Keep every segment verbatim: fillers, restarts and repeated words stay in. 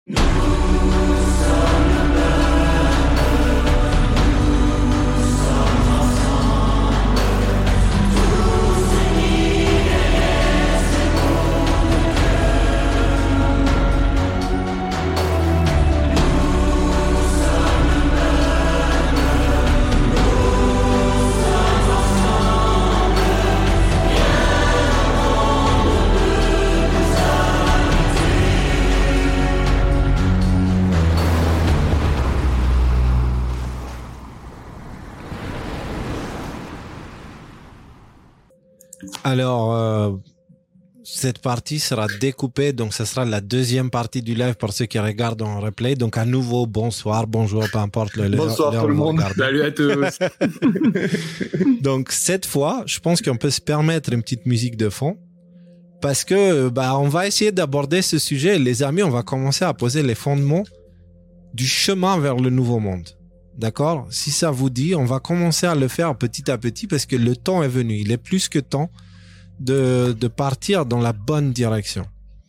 Alors, euh, cette partie sera découpée, donc ce sera la deuxième partie du live pour ceux qui regardent en replay. Donc à nouveau, bonsoir, bonjour, peu importe le bonsoir tout le monde. Salut à tous. Donc cette fois, je pense qu'on peut se permettre une petite musique de fond parce que bah on va essayer d'aborder ce sujet. Les amis, on va commencer à poser les fondements du chemin vers le nouveau monde. D'accord ? Si ça vous dit, on va commencer à le faire petit à petit parce que le temps est venu. Il est plus que temps de, de partir dans la bonne direction.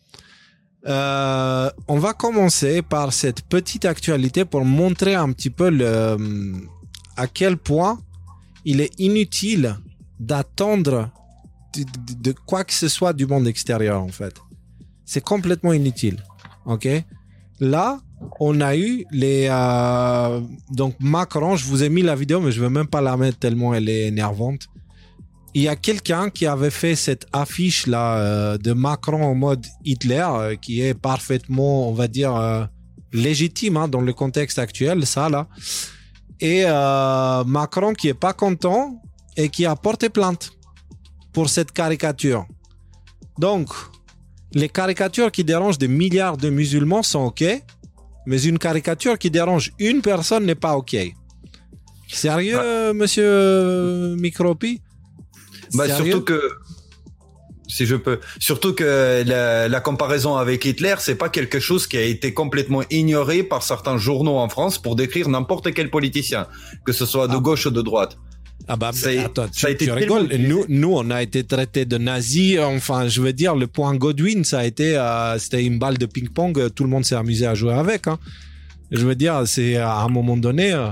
Euh, on va commencer par cette petite actualité pour montrer un petit peu le, à quel point il est inutile d'attendre de, de, de quoi que ce soit du monde extérieur, en fait. C'est complètement inutile. OK ? Là, on a eu les... Euh, donc Macron, je vous ai mis la vidéo, mais je ne vais même pas la mettre tellement elle est énervante. Il y a quelqu'un qui avait fait cette affiche-là euh, de Macron en mode Hitler, euh, qui est parfaitement, on va dire, euh, légitime hein, dans le contexte actuel, ça là. Et euh, Macron qui est pas content et qui a porté plainte pour cette caricature. Donc, les caricatures qui dérangent des milliards de musulmans sont OK, mais une caricature qui dérange une personne n'est pas OK. Sérieux, ah. monsieur Micropi? Bah, surtout que, si je peux, surtout que la, la comparaison avec Hitler, c'est pas quelque chose qui a été complètement ignoré par certains journaux en France pour décrire n'importe quel politicien, que ce soit de ah. gauche ou de droite. Ah bah, attends, tu, ça a été tu rigoles. Nous, nous, on a été traités de nazis. Enfin, je veux dire, le point Godwin, ça a été, euh, c'était une balle de ping-pong. Tout le monde s'est amusé à jouer avec. Hein. Je veux dire, c'est à un moment donné. Euh,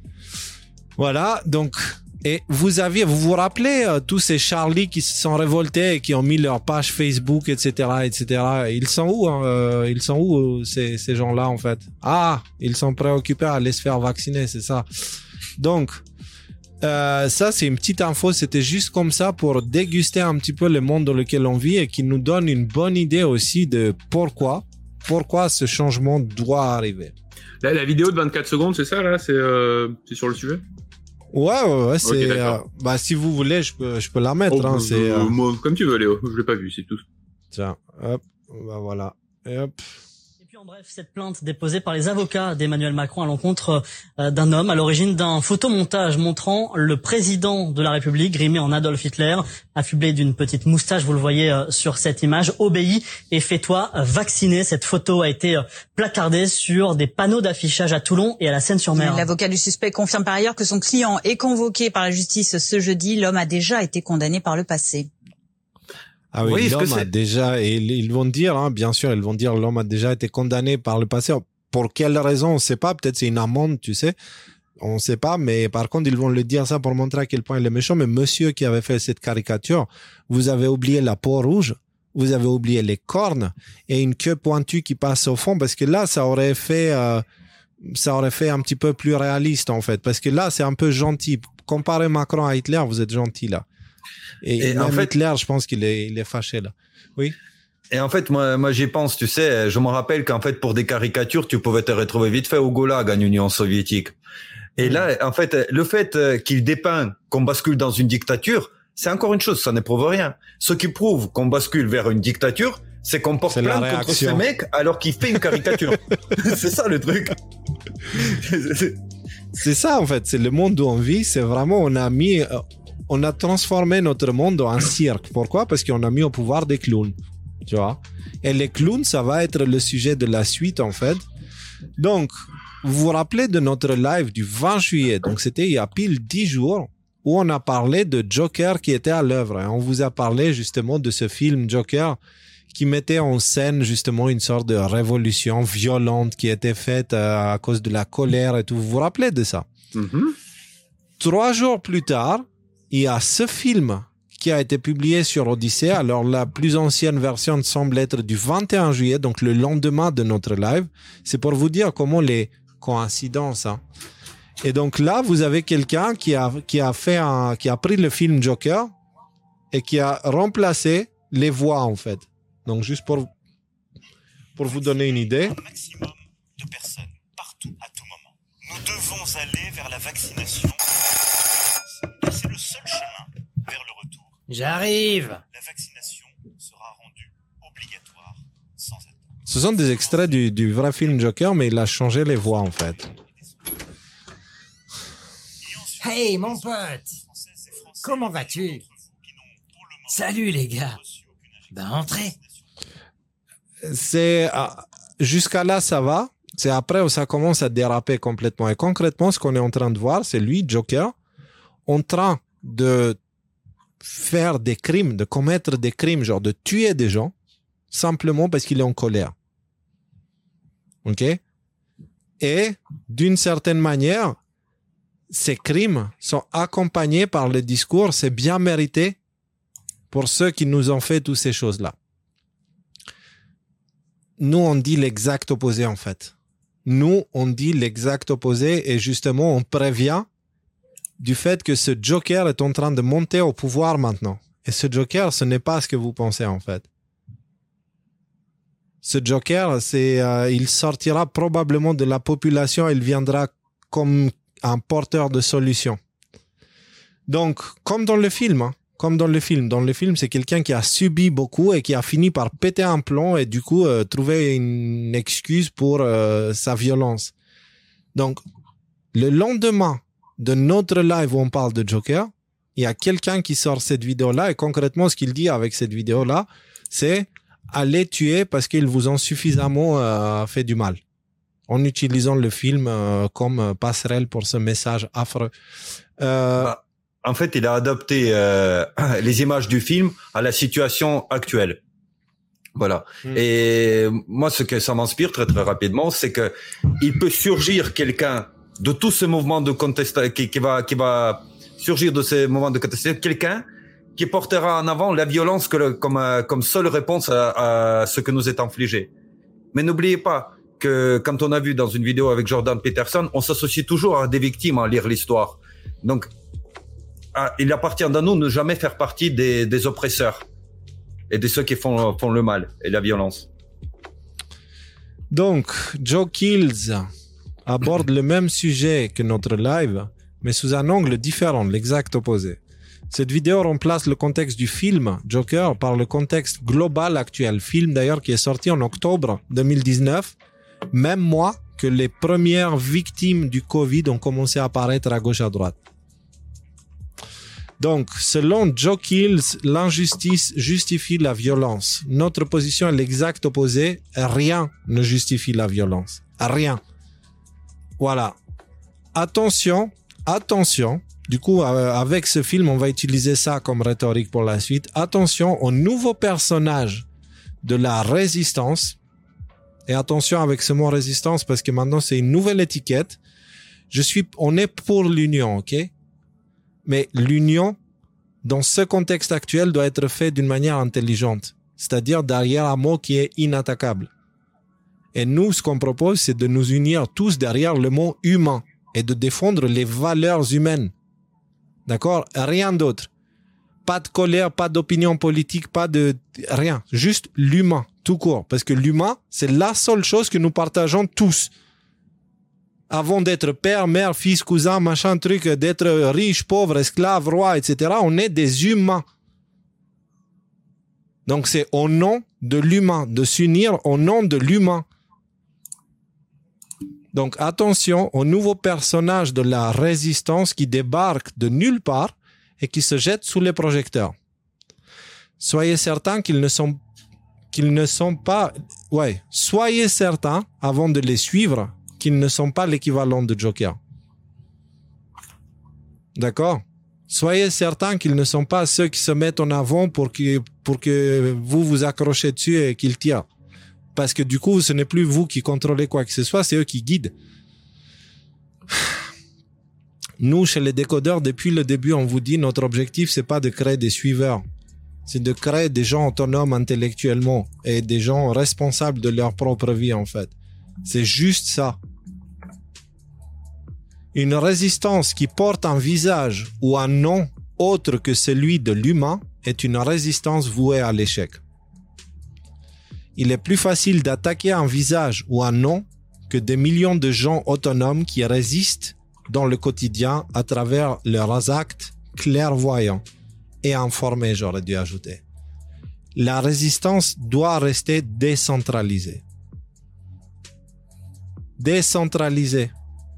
voilà, donc. Et vous aviez, vous vous rappelez euh, tous ces Charlie qui se sont révoltés et qui ont mis leur page Facebook, et cetera, et cetera. Ils sont où hein, euh, Ils sont où ces, ces gens-là en fait? Ah, ils sont préoccupés à aller se faire vacciner, c'est ça. Donc, euh, ça c'est une petite info. C'était juste comme ça pour déguster un petit peu le monde dans lequel on vit et qui nous donne une bonne idée aussi de pourquoi, pourquoi ce changement doit arriver. Là, la vidéo de vingt-quatre secondes, c'est ça là, c'est, euh, c'est sur le sujet. Ouais, ouais, ouais, c'est, okay, euh, bah, si vous voulez, je peux, je peux la mettre, oh, hein, c'est, euh... moi, comme tu veux, Léo. Je l'ai pas vu, c'est tout. Tiens, hop, bah, voilà. Et hop. Et puis, en bref, cette plainte déposée par les avocats d'Emmanuel Macron à l'encontre euh, d'un homme à l'origine d'un photomontage montrant le président de la République grimé en Adolf Hitler, affublé d'une petite moustache, vous le voyez euh, sur cette image, obéis et fais-toi vacciner. Cette photo a été euh, placardée sur des panneaux d'affichage à Toulon et à la Seine-sur-Mer. L'avocat du suspect confirme par ailleurs que son client est convoqué par la justice ce jeudi. L'homme a déjà été condamné par le passé. Ah oui, oui l'homme a déjà, et ils vont dire, hein, bien sûr, ils vont dire l'homme a déjà été condamné par le passé. Pour quelle raison, on ne sait pas. Peut-être c'est une amende, tu sais. On ne sait pas, mais par contre, ils vont le dire ça pour montrer à quel point il est méchant. Mais monsieur qui avait fait cette caricature, vous avez oublié la peau rouge, vous avez oublié les cornes et une queue pointue qui passe au fond, parce que là, ça aurait fait, euh, ça aurait fait un petit peu plus réaliste, en fait. Parce que là, c'est un peu gentil. Comparé Macron à Hitler, vous êtes gentil, là. Et, et même en fait, Hitler, je pense qu'il est, il est fâché, là. Oui. Et en fait, moi, moi, j'y pense, tu sais, je me rappelle qu'en fait, pour des caricatures, tu pouvais te retrouver vite fait au Goulag en Union soviétique. Et mmh. là, en fait, le fait qu'il dépeint qu'on bascule dans une dictature, c'est encore une chose, ça ne prouve rien. Ce qui prouve qu'on bascule vers une dictature, c'est qu'on porte plainte contre ce mec alors qu'il fait une caricature. C'est ça le truc. C'est ça, en fait, c'est le monde où on vit, c'est vraiment, on a mis, on a transformé notre monde en cirque. Pourquoi? Parce qu'on a mis au pouvoir des clowns. Tu vois? Et les clowns, ça va être le sujet de la suite, en fait. Donc, vous vous rappelez de notre live du vingt juillet. Donc, c'était il y a pile dix jours où on a parlé de Joker qui était à l'œuvre. Et on vous a parlé justement de ce film Joker qui mettait en scène justement une sorte de révolution violente qui était faite euh, à cause de la colère et tout. Vous vous rappelez de ça? Mhm. Trois jours plus tard, il y a ce film qui a été publié sur Odyssée. Alors, la plus ancienne version semble être du vingt et un juillet, donc le lendemain de notre live. C'est pour vous dire comment les coïncidences, hein. Et donc là, vous avez quelqu'un qui a, qui a fait un, qui a pris le film Joker et qui a remplacé les voix, en fait. Donc, juste pour, pour vous donner une idée. Un maximum de personnes, partout, à tout moment. Nous devons aller vers la vaccination. Et c'est le seul chemin vers le retour. J'arrive. La vaccination sera rendue obligatoire sans attendre. Ce sont des extraits du, du vrai film Joker, mais il a changé les voix, en fait. Hey, mon pote. Comment vas-tu? Salut, les gars. Ben, entrez. C'est, euh, jusqu'à là, ça va. C'est après où ça commence à déraper complètement. Et concrètement, ce qu'on est en train de voir, c'est lui, Joker, en train de faire des crimes, de commettre des crimes, genre de tuer des gens, simplement parce qu'il est en colère. OK? Et, d'une certaine manière, ces crimes sont accompagnés par le discours, c'est bien mérité pour ceux qui nous ont fait toutes ces choses-là. Nous, on dit l'exact opposé, en fait. Nous, on dit l'exact opposé et justement, on prévient du fait que ce Joker est en train de monter au pouvoir maintenant. Et ce Joker, ce n'est pas ce que vous pensez, en fait. Ce Joker, c'est, euh, il sortira probablement de la population, il viendra comme un porteur de solutions. Donc, comme dans le film, hein, comme dans le film. Dans le film, c'est quelqu'un qui a subi beaucoup et qui a fini par péter un plomb et du coup euh, trouver une excuse pour euh, sa violence. Donc, le lendemain de notre live où on parle de Joker, il y a quelqu'un qui sort cette vidéo-là et concrètement, ce qu'il dit avec cette vidéo-là, c'est « allez tuer parce qu'ils vous ont suffisamment euh, fait du mal ». En utilisant le film euh, comme passerelle pour ce message affreux. Euh, bah, en fait, il a adapté euh, les images du film à la situation actuelle. Voilà. Mmh. Et moi, ce que ça m'inspire très très rapidement, c'est que il peut surgir quelqu'un de tout ce mouvement de contestation qui, qui va qui va surgir de ces moments de contestation, quelqu'un qui portera en avant la violence que le, comme comme seule réponse à, à ce que nous est infligé. Mais n'oubliez pas que quand on a vu dans une vidéo avec Jordan Peterson, on s'associe toujours à des victimes à lire l'histoire. Donc, ah, il appartient à nous de ne jamais faire partie des, des oppresseurs et de ceux qui font, font le mal et la violence. Donc, Joe Kills aborde le même sujet que notre live, mais sous un angle différent, l'exact opposé. Cette vidéo remplace le contexte du film Joker par le contexte global actuel. Film d'ailleurs qui est sorti en octobre deux mille dix-neuf, même mois que les premières victimes du Covid ont commencé à apparaître à gauche à droite. Donc, selon Joe Kills, l'injustice justifie la violence. Notre position est l'exact opposé. Rien ne justifie la violence. Rien. Voilà. Attention, attention. Du coup, avec ce film, on va utiliser ça comme rhétorique pour la suite. Attention au nouveau personnage de la résistance. Et attention avec ce mot résistance parce que maintenant, c'est une nouvelle étiquette. Je suis, on est pour l'union, ok? Mais l'union, dans ce contexte actuel, doit être faite d'une manière intelligente. C'est-à-dire derrière un mot qui est inattaquable. Et nous, ce qu'on propose, c'est de nous unir tous derrière le mot humain et de défendre les valeurs humaines. D'accord? Rien d'autre. Pas de colère, pas d'opinion politique, pas de... rien. Juste l'humain, tout court. Parce que l'humain, c'est la seule chose que nous partageons tous. Avant d'être père, mère, fils, cousin, machin, truc, d'être riche, pauvre, esclave, roi, et cetera, on est des humains. Donc c'est au nom de l'humain, de s'unir au nom de l'humain. Donc attention au nouveau personnage de la résistance qui débarque de nulle part et qui se jette sous les projecteurs. Soyez certains qu'ils ne sont, qu'ils ne sont pas, ouais, soyez certains avant de les suivre qu'ils ne sont pas l'équivalent de Joker. D'accord? Soyez certains qu'ils ne sont pas ceux qui se mettent en avant pour que, pour que vous vous accrochez dessus et qu'ils tirent. Parce que du coup, ce n'est plus vous qui contrôlez quoi que ce soit, c'est eux qui guident. Nous, chez les décodeurs, depuis le début, on vous dit, notre objectif, c'est pas de créer des suiveurs. C'est de créer des gens autonomes intellectuellement et des gens responsables de leur propre vie, en fait. C'est juste ça. Une résistance qui porte un visage ou un nom autre que celui de l'humain est une résistance vouée à l'échec. Il est plus facile d'attaquer un visage ou un nom que des millions de gens autonomes qui résistent dans le quotidien à travers leurs actes clairvoyants et informés, j'aurais dû ajouter. La résistance doit rester décentralisée. Décentralisée.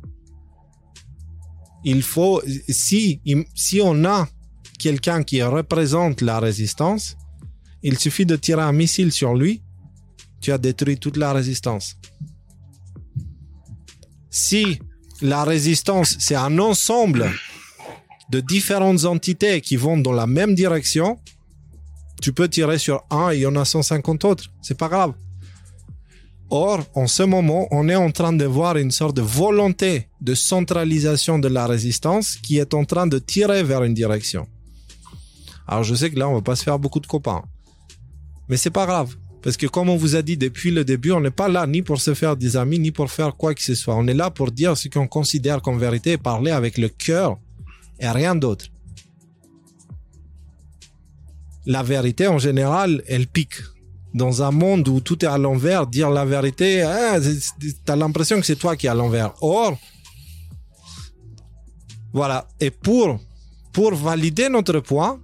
Il faut, si, si on a quelqu'un qui représente la résistance, il suffit de tirer un missile sur lui, tu as détruit toute la résistance. Si la résistance, c'est un ensemble de différentes entités qui vont dans la même direction, tu peux tirer sur un et il y en a cent cinquante autres. C'est pas grave. Or, en ce moment, on est en train de voir une sorte de volonté de centralisation de la résistance qui est en train de tirer vers une direction. Alors, je sais que là, on va pas se faire beaucoup de copains. Mais c'est pas grave. Parce que comme on vous a dit depuis le début, on n'est pas là ni pour se faire des amis, ni pour faire quoi que ce soit. On est là pour dire ce qu'on considère comme vérité et parler avec le cœur et rien d'autre. La vérité, en général, elle pique. Dans un monde où tout est à l'envers, dire la vérité, hein, t'as l'impression que c'est toi qui es à l'envers. Or, voilà. Et pour, pour valider notre point,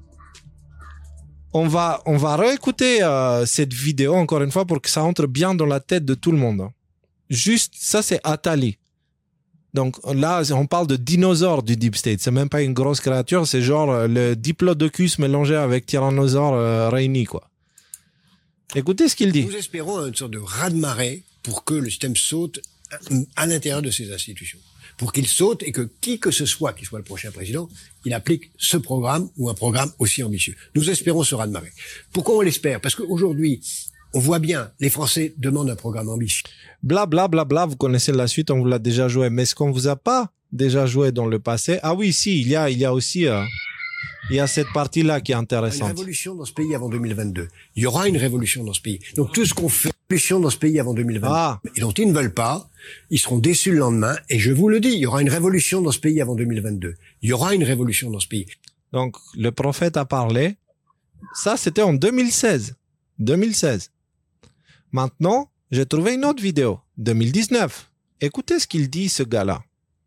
on va, on va réécouter euh, cette vidéo encore une fois pour que ça entre bien dans la tête de tout le monde. Juste, ça c'est Attali. Donc là, on parle de dinosaure du Deep State. C'est même pas une grosse créature, c'est genre le Diplodocus mélangé avec Tyrannosaure euh, réuni, quoi. Écoutez ce qu'il dit. Nous espérons une sorte de raz-de-marée pour que le système saute à l'intérieur de ces institutions. Pour qu'il saute et que qui que ce soit qui soit le prochain président, il applique ce programme ou un programme aussi ambitieux. Nous espérons ce raz-de-marée. Pourquoi on l'espère? Parce qu'aujourd'hui, on voit bien, les Français demandent un programme ambitieux. Bla bla bla bla, vous connaissez la suite, on vous l'a déjà joué. Mais est-ce qu'on vous a pas déjà joué dans le passé? Ah oui, si, il y a, il y a aussi... Euh... Il y a cette partie-là qui est intéressante. Il y a une révolution dans ce pays avant deux mille vingt-deux. Il y aura une révolution dans ce pays. Donc tout ce qu'on fait, révolution dans ce pays avant deux mille vingt-deux. Ah. Et dont ils ne veulent pas, ils seront déçus le lendemain. Et je vous le dis, il y aura une révolution dans ce pays avant deux mille vingt-deux. Il y aura une révolution dans ce pays. Donc le prophète a parlé. Ça, c'était en deux mille seize. deux mille seize. Maintenant, j'ai trouvé une autre vidéo. deux mille dix-neuf. Écoutez ce qu'il dit, ce gars-là.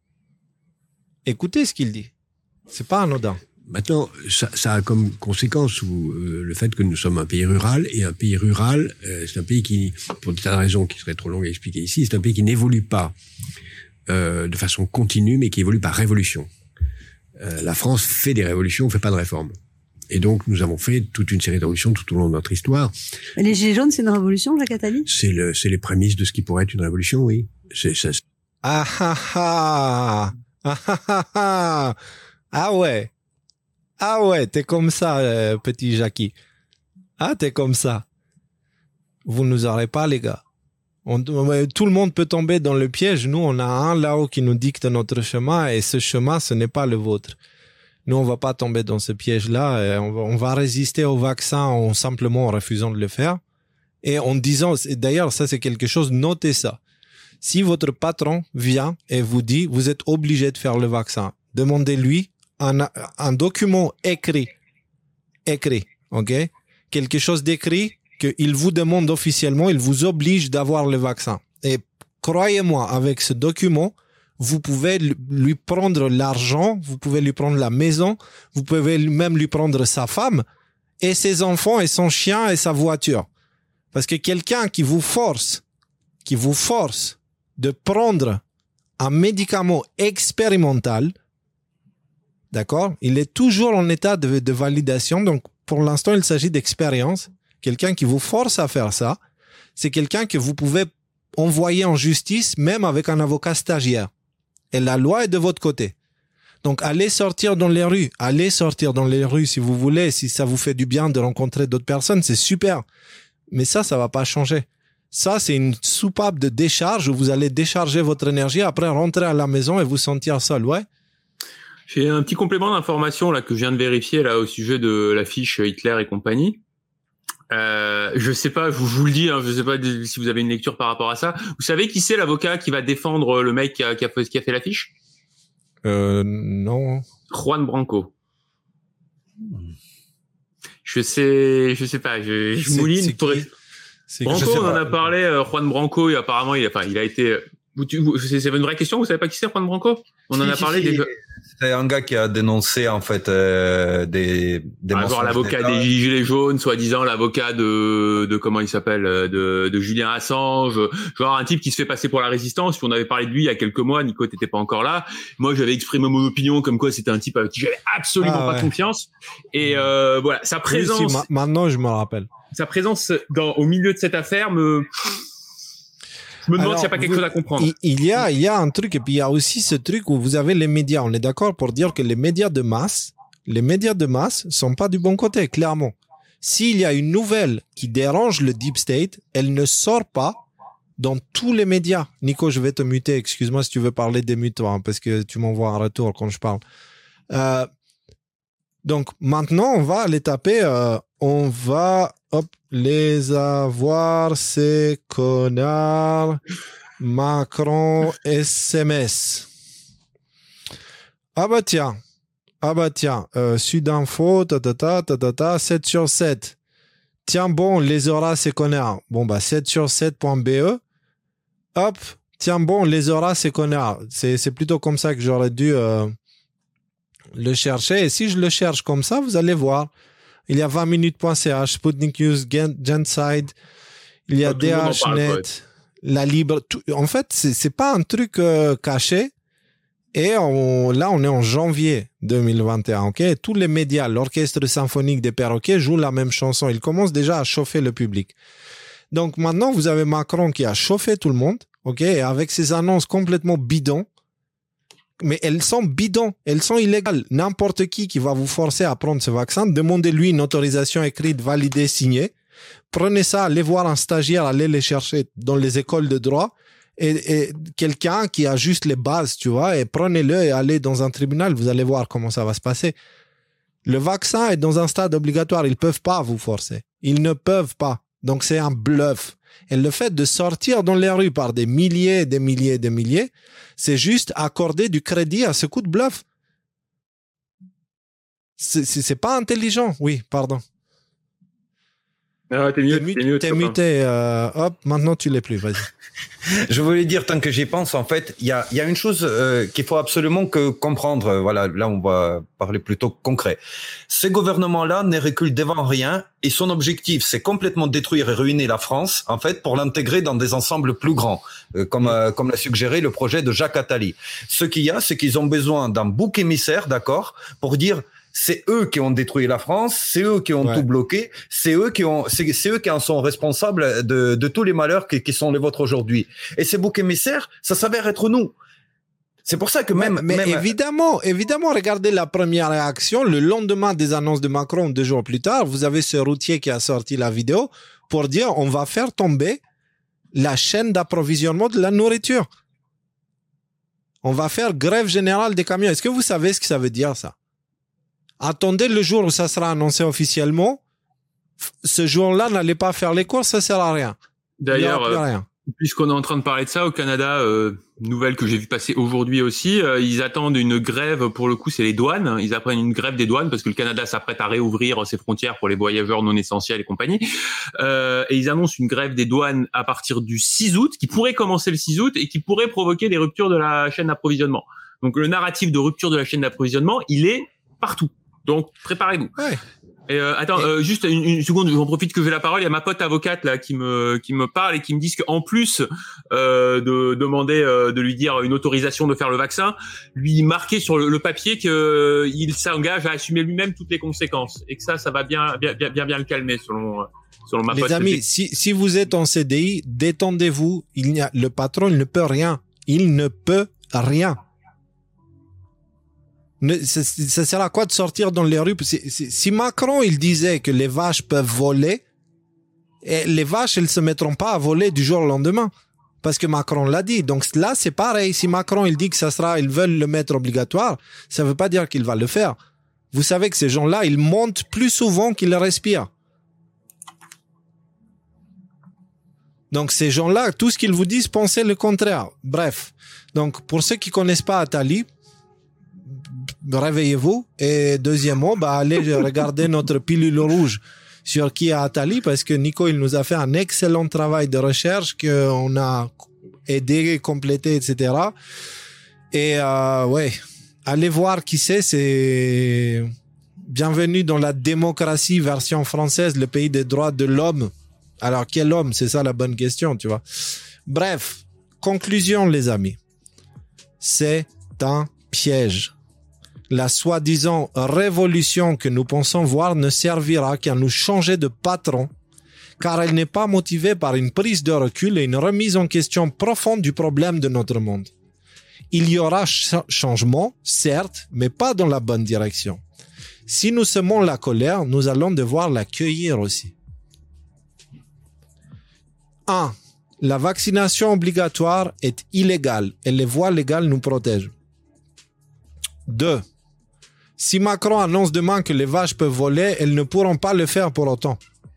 Écoutez ce qu'il dit. C'est pas anodin. Maintenant, ça, ça a comme conséquence où, euh, le fait que nous sommes un pays rural, et un pays rural, euh, c'est un pays qui, pour des tas de raisons qui seraient trop longues à expliquer ici, c'est un pays qui n'évolue pas euh, de façon continue, mais qui évolue par révolution. Euh, la France fait des révolutions, on fait pas de réformes. Et donc, nous avons fait toute une série de révolutions tout au long de notre histoire. Et les Gilets jaunes, c'est une révolution, Jacques Attali? C'est le, c'est les prémices de ce qui pourrait être une révolution, oui. C'est ça. Ah ah ah ah ah ah ah ouais. Ah ouais, t'es comme ça, euh, petit Jackie. Ah, t'es comme ça. Vous nous aurez pas, les gars. On, tout le monde peut tomber dans le piège. Nous, on a un là-haut qui nous dicte notre chemin et ce chemin, ce n'est pas le vôtre. Nous, on va pas tomber dans ce piège-là. Et on, va, on va résister au vaccin en simplement en refusant de le faire. Et en disant, d'ailleurs, ça c'est quelque chose, notez ça. Si votre patron vient et vous dit, vous êtes obligé de faire le vaccin, demandez-lui un, un document écrit, écrit, ok? Quelque chose d'écrit qu'il vous demande officiellement, il vous oblige d'avoir le vaccin. Et croyez-moi, avec ce document, vous pouvez lui prendre l'argent, vous pouvez lui prendre la maison, vous pouvez même lui prendre sa femme et ses enfants et son chien et sa voiture. Parce que quelqu'un qui vous force, qui vous force de prendre un médicament expérimental, d'accord, il est toujours en état de, de validation. Donc, pour l'instant, il s'agit d'expérience. Quelqu'un qui vous force à faire ça, c'est quelqu'un que vous pouvez envoyer en justice, même avec un avocat stagiaire. Et la loi est de votre côté. Donc, allez sortir dans les rues. Allez sortir dans les rues si vous voulez. Si ça vous fait du bien de rencontrer d'autres personnes, c'est super. Mais ça, ça va pas changer. Ça, c'est une soupape de décharge où vous allez décharger votre énergie, après rentrer à la maison et vous sentir seul, ouais. J'ai un petit complément d'information là que je viens de vérifier là au sujet de l'affiche Hitler et compagnie. Euh, je sais pas, je vous, je vous le dis, hein, je sais pas si vous avez une lecture par rapport à ça. Vous savez qui c'est l'avocat qui va défendre le mec qui a, qui a, fait, qui a fait l'affiche? Euh, non. Juan Branco. Je sais, je sais pas, je, je mouline. C'est pour... c'est Branco, on en a parlé, euh, Juan Branco, et apparemment, il a, enfin, il a été, vous, vous, c'est, c'est une vraie question, vous savez pas qui c'est Juan Branco? On en si, a si, parlé si. déjà. C'est un gars qui a dénoncé en fait euh, des des ah, genre l'avocat des gilets jaunes, soi-disant l'avocat de de comment il s'appelle de de Julien Assange, genre un type qui se fait passer pour la résistance. Puis on avait parlé de lui il y a quelques mois, Nico t'étais pas encore là. Moi j'avais exprimé mon opinion comme quoi c'était un type avec qui j'avais absolument ah, pas ouais. confiance. Et euh, voilà, sa présence. Oui, si, ma- maintenant je me rappelle. Sa présence dans au milieu de cette affaire me Je me demande Alors, s'il n'y a pas quelque vous, chose à comprendre. Il, il y a, il y a un truc, et puis il y a aussi ce truc où vous avez les médias. On est d'accord pour dire que les médias de masse, les médias de masse sont pas du bon côté, clairement. S'il y a une nouvelle qui dérange le deep state, elle ne sort pas dans tous les médias. Nico, je vais te muter. Excuse-moi si tu veux parler des mutes-toi, hein, parce que tu m'envoies un retour quand je parle. Euh, donc, maintenant, on va aller taper, euh, on va, hop, les avoir, ces connards, Macron S M S. Ah bah tiens, ah bah tiens, euh, Sudinfo, ta ta ta ta ta ta, sept sur sept. Tiens bon, les auras, ces connards. Bon bah sept sur sept point B E. Hop, tiens bon, les auras, ces connards. C'est, c'est plutôt comme ça que j'aurais dû euh, le chercher. Et si je le cherche comme ça, vous allez voir. Il y a vingt minutes point c h, Sputnik News, Genside, il y a D H net, la Libre. Tout, en fait, c'est, c'est pas un truc euh, caché. Et on, là, on est en janvier deux mille vingt et un, ok? Tous les médias, l'orchestre symphonique des perroquets joue la même chanson. Il commence déjà à chauffer le public. Donc maintenant, vous avez Macron qui a chauffé tout le monde, ok? Et avec ses annonces complètement bidons. Mais elles sont bidons, elles sont illégales. N'importe qui qui va vous forcer à prendre ce vaccin, demandez-lui une autorisation écrite, validée, signée. Prenez ça, allez voir un stagiaire, allez les chercher dans les écoles de droit. Et, et quelqu'un qui a juste les bases, tu vois, et prenez-le et allez dans un tribunal, vous allez voir comment ça va se passer. Le vaccin est dans un stade obligatoire, ils peuvent pas vous forcer. Ils ne peuvent pas. Donc c'est un bluff. Et le fait de sortir dans les rues par des milliers, des milliers, des milliers, c'est juste accorder du crédit à ce coup de bluff. C'est, c'est, c'est pas intelligent. Oui, pardon. Ah, t'es mieux, t'es, t'es, mieux, t'es muté. Euh, hop, maintenant tu l'es plus. Vas-y. Je voulais dire, tant que j'y pense, en fait, il y a, y a une chose euh, qu'il faut absolument que comprendre. Voilà, là, on va parler plutôt concret. Ces gouvernements-là ne reculent devant rien et son objectif, c'est complètement détruire et ruiner la France, en fait, pour l'intégrer dans des ensembles plus grands, euh, comme euh, comme l'a suggéré le projet de Jacques Attali. Ce qu'il y a, c'est qu'ils ont besoin d'un bouc émissaire, d'accord, pour dire c'est eux qui ont détruit la France, c'est eux qui ont ouais. tout bloqué, c'est eux qui ont, c'est, c'est eux qui en sont responsables de, de tous les malheurs qui, qui sont les vôtres aujourd'hui. Et ces boucs émissaires, ça s'avère être nous. C'est pour ça que même, mais, mais même... évidemment, évidemment, regardez la première réaction. Le lendemain des annonces de Macron, deux jours plus tard, vous avez ce routier qui a sorti la vidéo pour dire on va faire tomber la chaîne d'approvisionnement de la nourriture. On va faire grève générale des camions. Est-ce que vous savez ce que ça veut dire, ça? Attendez le jour où ça sera annoncé officiellement. Ce jour-là, n'allez pas faire les courses, ça sert à rien. D'ailleurs, euh, rien. puisqu'on est en train de parler de ça, au Canada, euh, nouvelle que j'ai vu passer aujourd'hui aussi, euh, ils attendent une grève, pour le coup, c'est les douanes. Ils apprennent une grève des douanes parce que le Canada s'apprête à réouvrir ses frontières pour les voyageurs non essentiels et compagnie. Euh, et ils annoncent une grève des douanes à partir du six août, qui pourrait commencer le six août et qui pourrait provoquer des ruptures de la chaîne d'approvisionnement. Donc le narratif de rupture de la chaîne d'approvisionnement, il est partout. Donc, préparez-vous. Ouais. Et euh, attends, et... Euh, juste une, une seconde, j'en profite que j'ai la parole. Il y a ma pote avocate là qui me qui me parle et qui me dit qu'en plus euh, de demander euh, de lui dire une autorisation de faire le vaccin, lui marquer sur le, le papier que euh, il s'engage à assumer lui-même toutes les conséquences et que ça, ça va bien bien bien bien, bien le calmer selon selon ma Les pote. Les amis, si si vous êtes en C D I, détendez-vous. Il n'y a le patron, il ne peut rien. Il ne peut rien. Ne, ça, ça sert à quoi de sortir dans les rues? C'est, c'est, si Macron, il disait que les vaches peuvent voler, et les vaches, elles se mettront pas à voler du jour au lendemain. Parce que Macron l'a dit. Donc là, c'est pareil. Si Macron, il dit que ça sera, ils veulent le mettre obligatoire, ça veut pas dire qu'il va le faire. Vous savez que ces gens-là, ils montent plus souvent qu'ils respirent. Donc ces gens-là, tout ce qu'ils vous disent, pensez le contraire. Bref. Donc pour ceux qui connaissent pas Attali, réveillez-vous. Et deuxièmement, bah, allez regarder notre pilule rouge sur qui a Attali, parce que Nico, il nous a fait un excellent travail de recherche qu'on a aidé, complété, et cetera. Et euh, ouais, allez voir qui c'est, c'est bienvenue dans la démocratie version française, le pays des droits de l'homme. Alors, quel homme? C'est ça la bonne question, tu vois. Bref, conclusion, les amis. C'est un piège. La soi-disant révolution que nous pensons voir ne servira qu'à nous changer de patron, car elle n'est pas motivée par une prise de recul et une remise en question profonde du problème de notre monde. Il y aura ch- changement, certes, mais pas dans la bonne direction. Si nous semons la colère, nous allons devoir la cueillir aussi. un. La vaccination obligatoire est illégale et les voies légales nous protègent. deux. Si Macron annonce demain que les vaches peuvent voler, elles ne pourront pas le faire pour autant.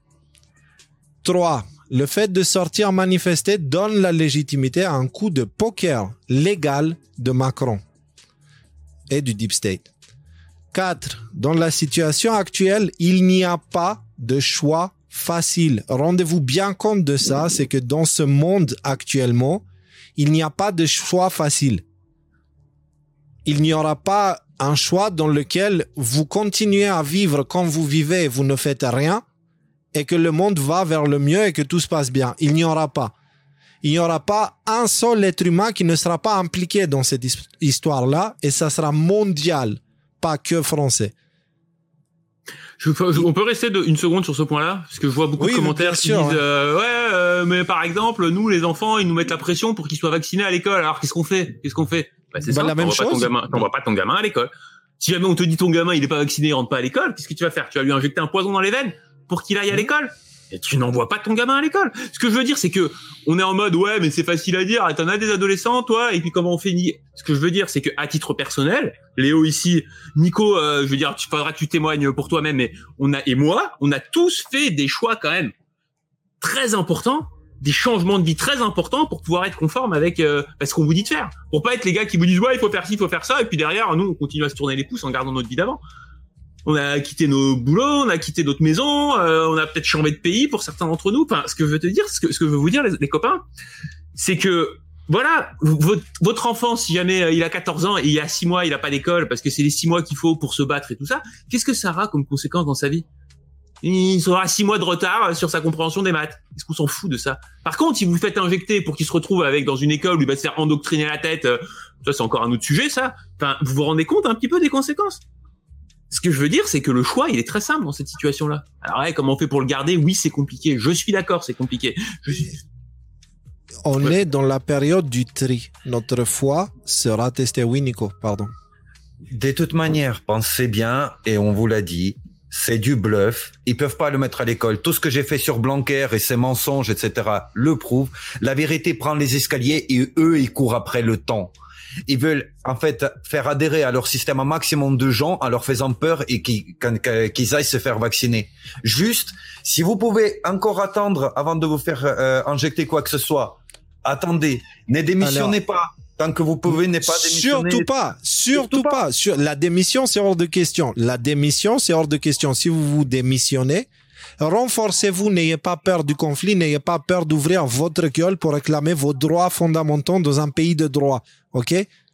trois. Le fait de sortir manifester donne la légitimité à un coup de poker légal de Macron et du Deep State. quatre. Dans la situation actuelle, il n'y a pas de choix facile. Rendez-vous bien compte de ça, c'est que dans ce monde actuellement, il n'y a pas de choix facile. Il n'y aura pas un choix dans lequel vous continuez à vivre comme vous vivez et vous ne faites rien et que le monde va vers le mieux et que tout se passe bien. Il n'y aura pas. Il n'y aura pas un seul être humain qui ne sera pas impliqué dans cette histoire-là et ça sera mondial, pas que français. Je, je, on peut rester de, une seconde sur ce point-là, parce que je vois beaucoup oui, de commentaires qui sûr, disent ouais, euh, ouais, euh, mais par exemple, nous les enfants, ils nous mettent la pression pour qu'ils soient vaccinés à l'école. Alors qu'est-ce qu'on fait Qu'est-ce qu'on fait Bah c'est bah, ça. La même chose. Pas ton gamin, t'envoies pas ton gamin à l'école. Si jamais on te dit ton gamin il est pas vacciné, il rentre pas à l'école, qu'est-ce que tu vas faire? Tu vas lui injecter un poison dans les veines pour qu'il aille à l'école? Et tu n'envoies pas ton gamin à l'école. Ce que je veux dire, c'est que on est en mode ouais, mais c'est facile à dire. T'en as des adolescents, toi, et puis comment on fait ni... Ce que je veux dire, c'est que à titre personnel, Léo ici, Nico, euh, je veux dire, tu faudra que tu témoignes pour toi-même, mais on a et moi, on a tous fait des choix quand même très importants, des changements de vie très importants pour pouvoir être conforme avec euh, ce qu'on vous dit de faire, pour pas être les gars qui vous disent ouais, il faut faire ci, il faut faire ça, et puis derrière, nous, on continue à se tourner les pouces en gardant notre vie d'avant. On a quitté nos boulots, on a quitté d'autres maisons, euh, on a peut-être changé de pays pour certains d'entre nous. Enfin, ce que je veux te dire, ce que, ce que je veux vous dire, les, les copains, c'est que, voilà, votre, votre enfant, si jamais euh, il a quatorze ans et il y a six mois, il a pas d'école parce que c'est les six mois qu'il faut pour se battre et tout ça, qu'est-ce que ça aura comme conséquence dans sa vie? Il aura six mois de retard sur sa compréhension des maths. Est-ce qu'on s'en fout de ça? Par contre, si vous le faites injecter pour qu'il se retrouve avec dans une école où il va se faire endoctriner la tête, euh, ça c'est encore un autre sujet, ça. Enfin, vous vous rendez compte un petit peu des conséquences? Ce que je veux dire, c'est que le choix, il est très simple dans cette situation-là. Alors, ouais, comment on fait pour le garder? Oui, c'est compliqué. Je suis d'accord, c'est compliqué. Je suis... On ouais. est dans la période du tri. Notre foi sera testée. Oui, Nico, pardon. De toute manière, pensez bien, et on vous l'a dit, c'est du bluff. Ils peuvent pas le mettre à l'école. Tout ce que j'ai fait sur Blanquer et ses mensonges, et cetera, le prouve. La vérité prend les escaliers et eux, ils courent après le temps. Ils veulent en fait faire adhérer à leur système un maximum de gens en leur faisant peur et qu'ils, qu'ils aillent se faire vacciner. Juste, si vous pouvez encore attendre avant de vous faire euh, injecter quoi que ce soit, attendez, ne démissionnez Alors, pas. Tant que vous pouvez, ne pas démissionner. Surtout pas, surtout, surtout pas. pas. Sur, la démission, c'est hors de question. La démission, c'est hors de question. Si vous vous démissionnez, renforcez-vous, n'ayez pas peur du conflit, n'ayez pas peur d'ouvrir votre gueule pour réclamer vos droits fondamentaux dans un pays de droit. Ok?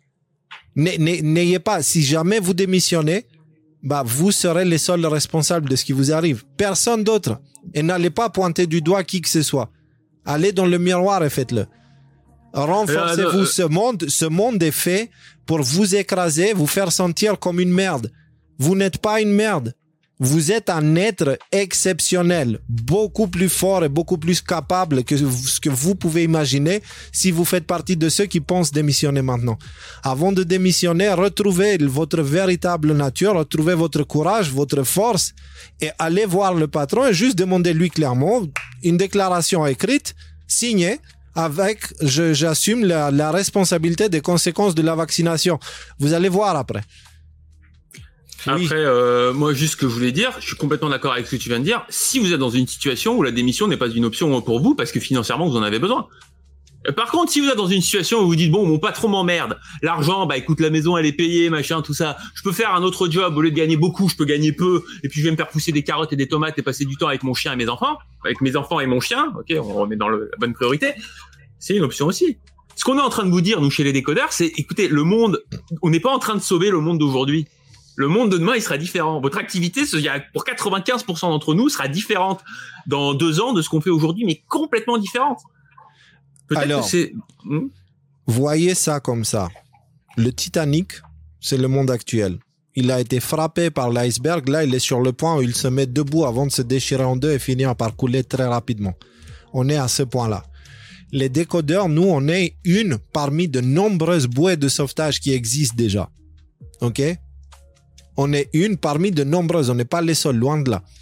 N'ayez pas, si jamais vous démissionnez, bah, vous serez les seuls responsables de ce qui vous arrive. Personne d'autre. Et n'allez pas pointer du doigt qui que ce soit. Allez dans le miroir et faites-le. Renforcez-vous. Euh, euh, ce monde, ce monde est fait pour vous écraser, vous faire sentir comme une merde. Vous n'êtes pas une merde. Vous êtes un être exceptionnel, beaucoup plus fort et beaucoup plus capable que ce que vous pouvez imaginer si vous faites partie de ceux qui pensent démissionner maintenant. Avant de démissionner, retrouvez votre véritable nature, retrouvez votre courage, votre force et allez voir le patron et juste demandez-lui clairement une déclaration écrite, signée, avec je, j'assume la, la responsabilité des conséquences de la vaccination. Vous allez voir après. Après, oui. euh, moi, juste ce que je voulais dire, je suis complètement d'accord avec ce que tu viens de dire. Si vous êtes dans une situation où la démission n'est pas une option pour vous, parce que financièrement, vous en avez besoin. Par contre, si vous êtes dans une situation où vous dites, bon, mon patron m'emmerde, l'argent, bah écoute, la maison, elle est payée, machin, tout ça, je peux faire un autre job, au lieu de gagner beaucoup, je peux gagner peu, et puis je vais me faire pousser des carottes et des tomates et passer du temps avec mon chien et mes enfants, avec mes enfants et mon chien, ok, on remet dans le, la bonne priorité, c'est une option aussi. Ce qu'on est en train de vous dire, nous, chez les décodeurs, c'est, écoutez, le monde, on n'est pas en train de sauver le monde d'aujourd'hui. Le monde de demain, il sera différent. Votre activité, pour quatre-vingt-quinze pour cent d'entre nous, sera différente dans deux ans de ce qu'on fait aujourd'hui, mais complètement différente. Peut-être Alors, que c'est... Hmm? Voyez ça comme ça. Le Titanic, c'est le monde actuel. Il a été frappé par l'iceberg. Là, il est sur le point où il se met debout avant de se déchirer en deux et finir par couler très rapidement. On est à ce point-là. Les décodeurs, nous, on est une parmi de nombreuses bouées de sauvetage qui existent déjà. OK? On est une parmi de nombreuses. On n'est pas les seuls, loin de là.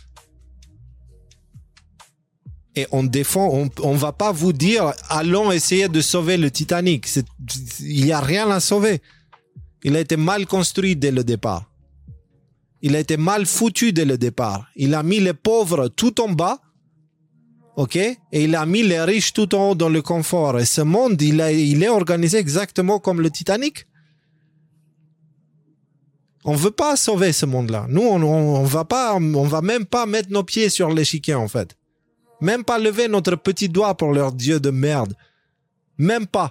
Et on défend, on, on va pas vous dire, allons essayer de sauver le Titanic. C'est, il y a rien à sauver. Il a été mal construit dès le départ. Il a été mal foutu dès le départ. Il a mis les pauvres tout en bas, ok? Et il a mis les riches tout en haut dans le confort. Et ce monde, il, a, il est organisé exactement comme le Titanic. On veut pas sauver ce monde-là. Nous, on, on, on va pas, on va même pas mettre nos pieds sur l'échiquier, en fait. Même pas lever notre petit doigt pour leur Dieu de merde. Même pas.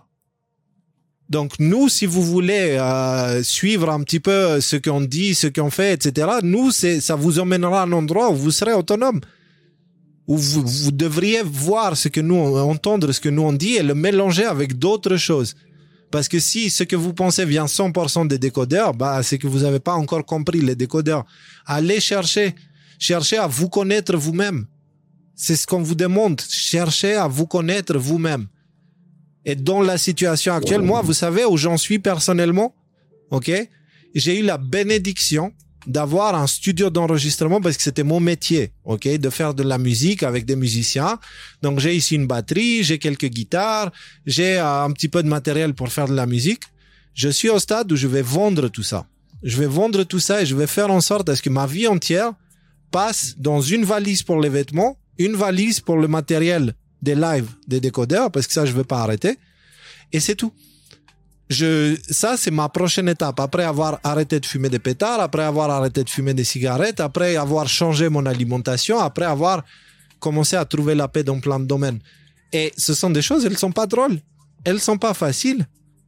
Donc nous, si vous voulez euh, suivre un petit peu ce qu'on dit, ce qu'on fait, et cetera, nous, c'est, ça vous emmènera à un endroit où vous serez autonome. Où vous, vous devriez voir ce que nous, entendre ce que nous on dit et le mélanger avec d'autres choses. Parce que si ce que vous pensez vient cent pour cent des décodeurs, bah, c'est que vous n'avez pas encore compris les décodeurs. Allez chercher. Cherchez à vous connaître vous-même. C'est ce qu'on vous demande. Cherchez à vous connaître vous-même. Et dans la situation actuelle, moi, vous savez où j'en suis personnellement, ok? J'ai eu la bénédiction d'avoir un studio d'enregistrement parce que c'était mon métier, ok? De faire de la musique avec des musiciens. Donc, j'ai ici une batterie, j'ai quelques guitares, j'ai un petit peu de matériel pour faire de la musique. Je suis au stade où je vais vendre tout ça. Je vais vendre tout ça et je vais faire en sorte à ce que ma vie entière passe dans une valise pour les vêtements, une valise pour le matériel des lives, des décodeurs, parce que ça, je veux pas arrêter. Et c'est tout. Je, ça, c'est ma prochaine étape. Après avoir arrêté de fumer des pétards, après avoir arrêté de fumer des cigarettes, après avoir changé mon alimentation, après avoir commencé à trouver la paix dans plein de domaines. Et ce sont des choses, elles sont pas drôles. Elles sont pas faciles.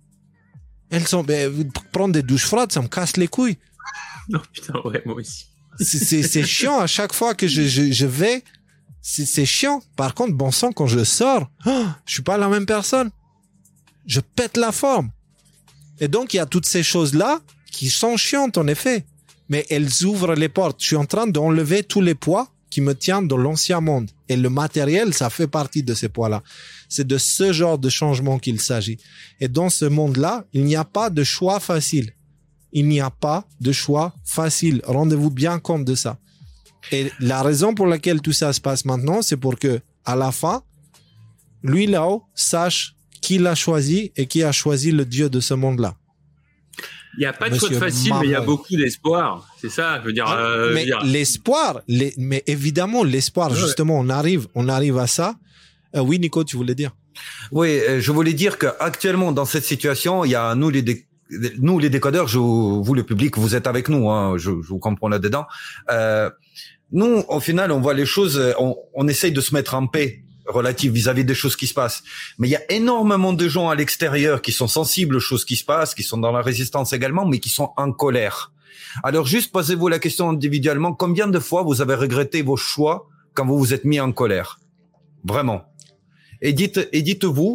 Elles sont, ben, prendre des douches froides, ça me casse les couilles. Non, putain, ouais, moi aussi. C'est, c'est, c'est chiant à chaque fois que je, je, je vais. C'est, c'est chiant. Par contre, bon sang, quand je sors, oh, je suis pas la même personne. Je pète la forme. Et donc, il y a toutes ces choses-là qui sont chiantes, en effet. Mais elles ouvrent les portes. Je suis en train d'enlever tous les poids qui me tiennent dans l'ancien monde. Et le matériel, ça fait partie de ces poids-là. C'est de ce genre de changement qu'il s'agit. Et dans ce monde-là, il n'y a pas de choix facile. Il n'y a pas de choix facile. Rendez-vous bien compte de ça. Et la raison pour laquelle tout ça se passe maintenant, c'est pour que, à la fin, lui là-haut sache qui l'a choisi et qui a choisi le Dieu de ce monde-là. Il n'y a pas de Monsieur choix facile, Marron. mais il y a beaucoup d'espoir. C'est ça, je veux dire. Ah, euh, mais je veux dire... l'espoir, les, mais évidemment, l'espoir, Ouais. justement, on arrive, on arrive à ça. Euh, oui, Nico, tu voulais dire? Oui, euh, je voulais dire qu'actuellement, dans cette situation, il y a nous les dé- nous les décodeurs, je, vous le public, vous êtes avec nous, hein, je, je vous comprends là-dedans. Euh, nous, au final, on voit les choses, on, on essaye de se mettre en paix relative vis-à-vis des choses qui se passent. Mais il y a énormément de gens à l'extérieur qui sont sensibles aux choses qui se passent, qui sont dans la résistance également, mais qui sont en colère. Alors juste posez-vous la question individuellement, combien de fois vous avez regretté vos choix quand vous vous êtes mis en colère? Vraiment. Et dites, et dites-vous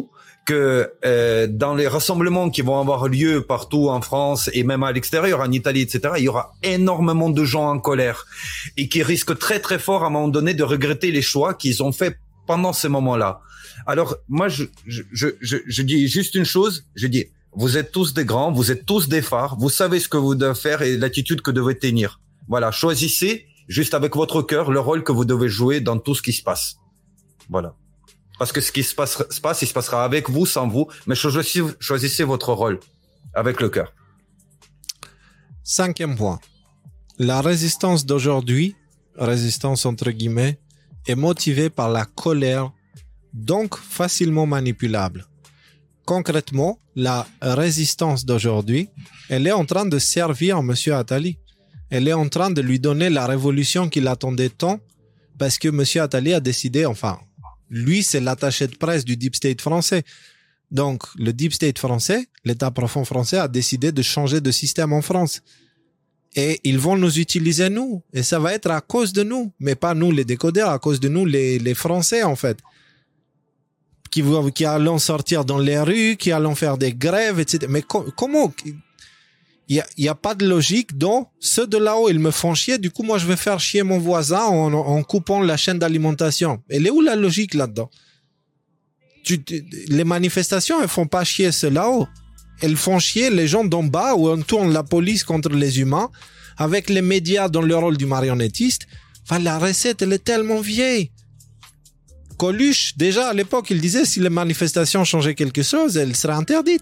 que euh, dans les rassemblements qui vont avoir lieu partout en France et même à l'extérieur, en Italie, et cetera, il y aura énormément de gens en colère et qui risquent très très fort à un moment donné de regretter les choix qu'ils ont faits pendant ces moments-là. Alors moi, je, je, je, je, je dis juste une chose, je dis, vous êtes tous des grands, vous êtes tous des phares, vous savez ce que vous devez faire et l'attitude que vous devez tenir. Voilà, choisissez juste avec votre cœur le rôle que vous devez jouer dans tout ce qui se passe. Voilà. Parce que ce qui se passe, se passe, il se passera avec vous, sans vous, mais choisissez, choisissez votre rôle avec le cœur. Cinquième point. La résistance d'aujourd'hui, résistance entre guillemets, est motivée par la colère, donc facilement manipulable. Concrètement, la résistance d'aujourd'hui, elle est en train de servir Monsieur Attali. Elle est en train de lui donner la révolution qu'il attendait tant, parce que Monsieur Attali a décidé, enfin, lui, c'est l'attaché de presse du Deep State français. Donc, le Deep State français, l'État profond français, a décidé de changer de système en France. Et ils vont nous utiliser, nous. Et ça va être à cause de nous. Mais pas nous, les décodeurs, à cause de nous, les, les Français, en fait. Qui, qui allons sortir dans les rues, qui allons faire des grèves, et cetera. Mais co- comment? Il y a, y a pas de logique dont ceux de là-haut, ils me font chier. Du coup, moi, je vais faire chier mon voisin en, en coupant la chaîne d'alimentation. Elle est où la logique là-dedans? Tu, tu, les manifestations, elles font pas chier ceux là-haut. Elles font chier les gens d'en bas où on tourne la police contre les humains avec les médias dans le rôle du marionnettiste. Enfin, la recette, elle est tellement vieille. Coluche, déjà, à l'époque, il disait si les manifestations changeaient quelque chose, elles seraient interdites.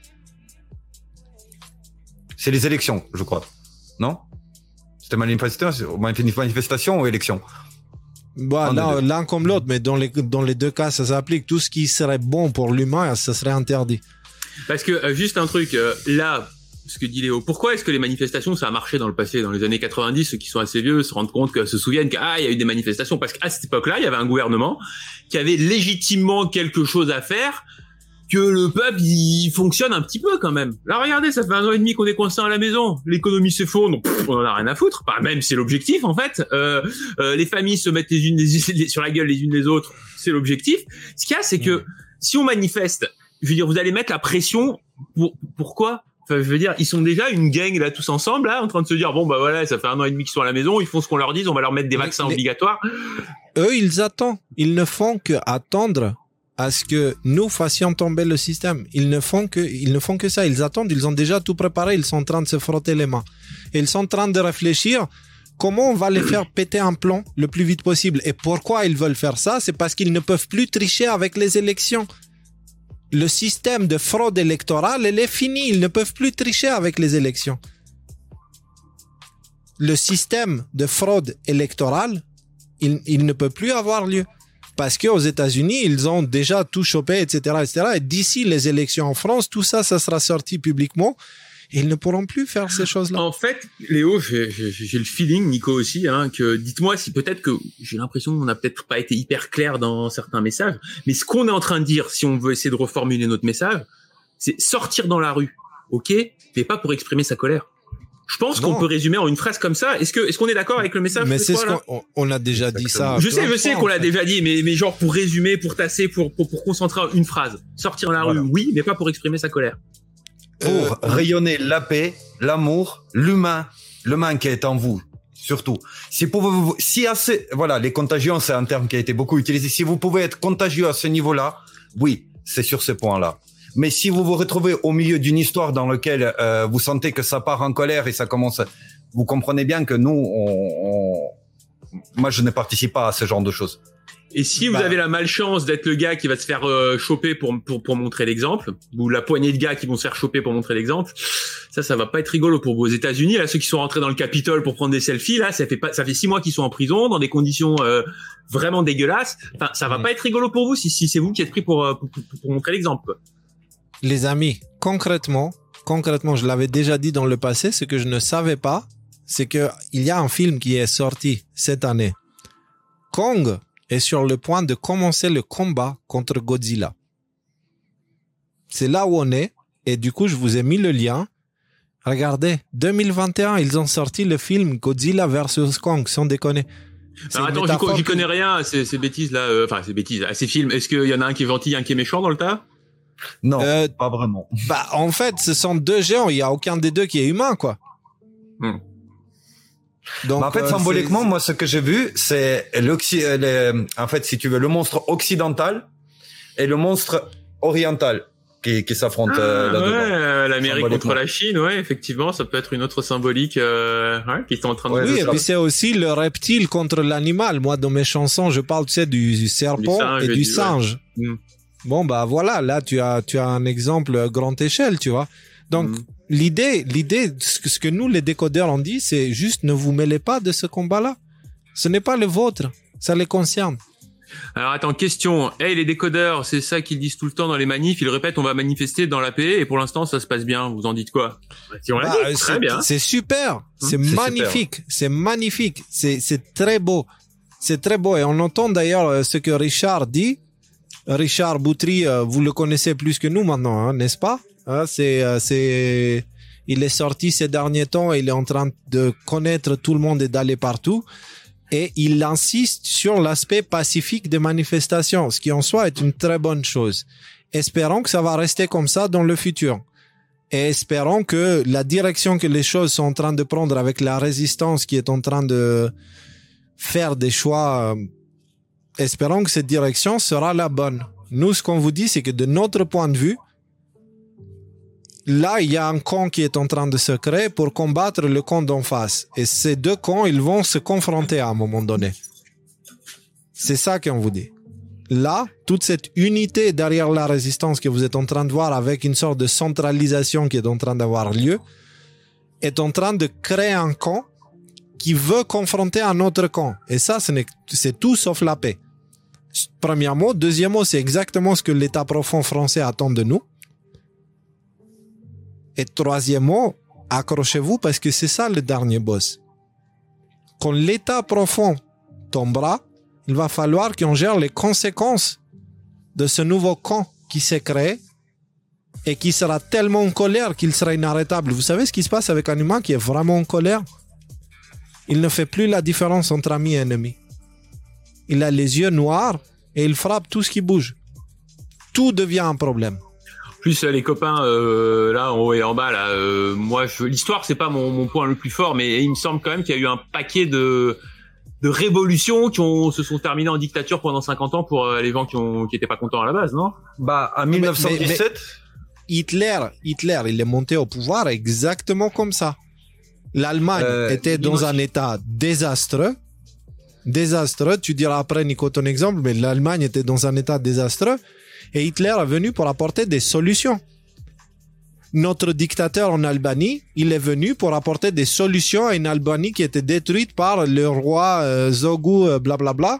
C'est les élections, je crois. Non? C'était manifestation, manifestation ou élection? Bah, non, l'un comme l'autre, mais dans les, dans les deux cas, ça s'applique. Tout ce qui serait bon pour l'humain, ça serait interdit. Parce que, euh, juste un truc, euh, là, ce que dit Léo, pourquoi est-ce que les manifestations, ça a marché dans le passé, dans les années quatre-vingt-dix, ceux qui sont assez vieux se rendent compte, que se souviennent qu'il ah, y a eu des manifestations, parce qu'à cette époque-là, il y avait un gouvernement qui avait légitimement quelque chose à faire, que le peuple, il fonctionne un petit peu quand même. Là, regardez, ça fait un an et demi qu'on est coincé à la maison. L'économie s'effondre, pff, on en a rien à foutre. Bah, même, c'est l'objectif, en fait. Euh, euh, les familles se mettent les unes les, les, sur la gueule les unes les autres, c'est l'objectif. Ce qu'il y a, c'est que si on manifeste, je veux dire, vous allez mettre la pression pour, pourquoi? Enfin, je veux dire, ils sont déjà une gang, là, tous ensemble, là, en train de se dire, bon, bah voilà, ça fait un an et demi qu'ils sont à la maison, ils font ce qu'on leur dit, on va leur mettre des vaccins les, obligatoires. Eux, ils attendent. Ils ne font que attendre à ce que nous fassions tomber le système. Ils ne font que, ils ne font que ça. Ils attendent. Ils ont déjà tout préparé. Ils sont en train de se frotter les mains. Et ils sont en train de réfléchir comment on va les faire péter un plomb le plus vite possible. Et pourquoi ils veulent faire ça? C'est parce qu'ils ne peuvent plus tricher avec les élections. Le système de fraude électorale, elle est finie. Ils ne peuvent plus tricher avec les élections. Le système de fraude électorale, il, il ne peut plus avoir lieu. Parce qu'aux États-Unis, ils ont déjà tout chopé, et cetera, et cetera. Et d'ici les élections en France, tout ça, ça sera sorti publiquement. Et ils ne pourront plus faire ces choses-là. En fait, Léo, j'ai, j'ai, j'ai le feeling, Nico aussi, hein, que dites-moi si peut-être que j'ai l'impression qu'on n'a peut-être pas été hyper clair dans certains messages. Mais ce qu'on est en train de dire, si on veut essayer de reformuler notre message, c'est sortir dans la rue, ok, mais pas pour exprimer sa colère. Je pense non. qu'on peut résumer en une phrase comme ça. Est-ce que, est-ce qu'on est d'accord avec le message? Mais c'est ce qu'on on a déjà dit ça. Je sais, je sais qu'on l'a déjà dit, mais, mais genre pour résumer, pour tasser, pour, pour, pour concentrer une phrase. Sortir dans la voilà. rue, oui, mais pas pour exprimer sa colère. Pour euh, rayonner la paix, l'amour, l'humain, l'humain qui est en vous, surtout. Si vous, si assez, voilà, les contagions, c'est un terme qui a été beaucoup utilisé. Si vous pouvez être contagieux à ce niveau-là, oui, c'est sur ce point-là. Mais si vous vous retrouvez au milieu d'une histoire dans laquelle euh, vous sentez que ça part en colère et ça commence, vous comprenez bien que nous, on, on... moi, je ne participe pas à ce genre de choses. Et si vous bah. avez la malchance d'être le gars qui va se faire euh, choper pour, pour pour montrer l'exemple, ou la poignée de gars qui vont se faire choper pour montrer l'exemple, ça, ça va pas être rigolo pour vous. Aux États-Unis, là, ceux qui sont rentrés dans le Capitole pour prendre des selfies, là, ça fait pas, ça fait six mois qu'ils sont en prison dans des conditions euh, vraiment dégueulasses. Enfin, ça va mmh. pas être rigolo pour vous si si c'est vous qui êtes pris pour pour, pour, pour montrer l'exemple, quoi. Les amis, concrètement, concrètement, je l'avais déjà dit dans le passé, ce que je ne savais pas, c'est que il y a un film qui est sorti cette année. Kong est sur le point de commencer le combat contre Godzilla. C'est là où on est, et du coup, je vous ai mis le lien. Regardez, deux mille vingt et un, ils ont sorti le film Godzilla versus Kong, sans déconner. Alors attends, j'y, j'y connais rien à ces, ces bêtises là, euh, enfin ces bêtises, à ces films. Est-ce qu'il y en a un qui est gentil, un qui est méchant dans le tas? Non, Euh, pas vraiment. Bah, en fait, ce sont deux géants. Il y a aucun des deux qui est humain, quoi. Hmm. Donc, Mais en fait, euh, symboliquement, c'est- moi, ce que j'ai vu, c'est l'occi, euh, les- en fait, si tu veux, le monstre occidental et le monstre oriental qui, qui s'affrontent euh, Ah, là-dedans. ouais, euh, l'Amérique Symboliquement. contre la Chine, ouais, effectivement, ça peut être une autre symbolique euh, ouais, qui sont en train de Ouais, Oui, nous et puis c'est aussi le reptile contre l'animal. Moi, dans mes chansons, je parle, tu sais, du serpent singe et et du du- singe. ouais. Mm. Bon, bah voilà, là, tu as, tu as un exemple à grande échelle, tu vois. Donc, Mm. l'idée, l'idée, ce que, ce que nous, les décodeurs, on dit, c'est juste ne vous mêlez pas de ce combat-là. Ce n'est pas le vôtre. Ça les concerne. Alors attends, question. Hey, les décodeurs, c'est ça qu'ils disent tout le temps dans les manifs. Ils répètent, on va manifester dans la paix, et pour l'instant, ça se passe bien. Vous en dites quoi? Si on l'a Bah, dit, très c'est- bien. C'est super. C'est c'est magnifique. C'est magnifique. C'est, c'est très beau. C'est très beau. Et on entend d'ailleurs euh, ce que Richard dit. Richard Boutry, euh, vous le connaissez plus que nous maintenant, hein, n'est-ce pas? Hein, c'est, euh, c'est, il est sorti ces derniers temps. Il est en train de connaître tout le monde et d'aller partout. Et il insiste sur l'aspect pacifique des manifestations, ce qui en soi est une très bonne chose. Espérons que ça va rester comme ça dans le futur. Et espérons que la direction que les choses sont en train de prendre avec la résistance qui est en train de faire des choix, euh, espérons que cette direction sera la bonne. Nous, ce qu'on vous dit, c'est que de notre point de vue, là, il y a un camp qui est en train de se créer pour combattre le camp d'en face. Et ces deux camps, ils vont se confronter à un moment donné. C'est ça qu'on vous dit. Là, toute cette unité derrière la résistance que vous êtes en train de voir avec une sorte de centralisation qui est en train d'avoir lieu, est en train de créer un camp qui veut confronter un autre camp. Et ça, ce n'est, c'est tout sauf la paix. Premier mot. Deuxième mot, c'est exactement ce que l'État profond français attend de nous. Et troisième mot, accrochez-vous parce que c'est ça le dernier boss. Quand l'État profond tombera, il va falloir qu'on gère les conséquences de ce nouveau camp qui s'est créé et qui sera tellement en colère qu'il sera inarrêtable. Vous savez ce qui se passe avec un humain qui est vraiment en colère? Il ne fait plus la différence entre ami et ennemi. Il a les yeux noirs et il frappe tout ce qui bouge. Tout devient un problème. Plus les copains euh, là en haut et en bas là, euh, moi je, l'histoire c'est pas mon, mon point le plus fort, mais il me semble quand même qu'il y a eu un paquet de de révolutions qui ont se sont terminées en dictature pendant cinquante ans pour euh, les gens qui ont qui étaient pas contents à la base, non? Bah, en mille neuf cent dix-sept. Mais- mais Hitler, Hitler, il est monté au pouvoir exactement comme ça. L'Allemagne Euh, était dans dis-moi un si- état désastreux. Désastreux, tu diras après, Nico, ton exemple, mais l'Allemagne était dans un état désastreux et Hitler est venu pour apporter des solutions. Notre dictateur en Albanie, il est venu pour apporter des solutions à une Albanie qui était détruite par le roi euh, Zogu, euh, blablabla.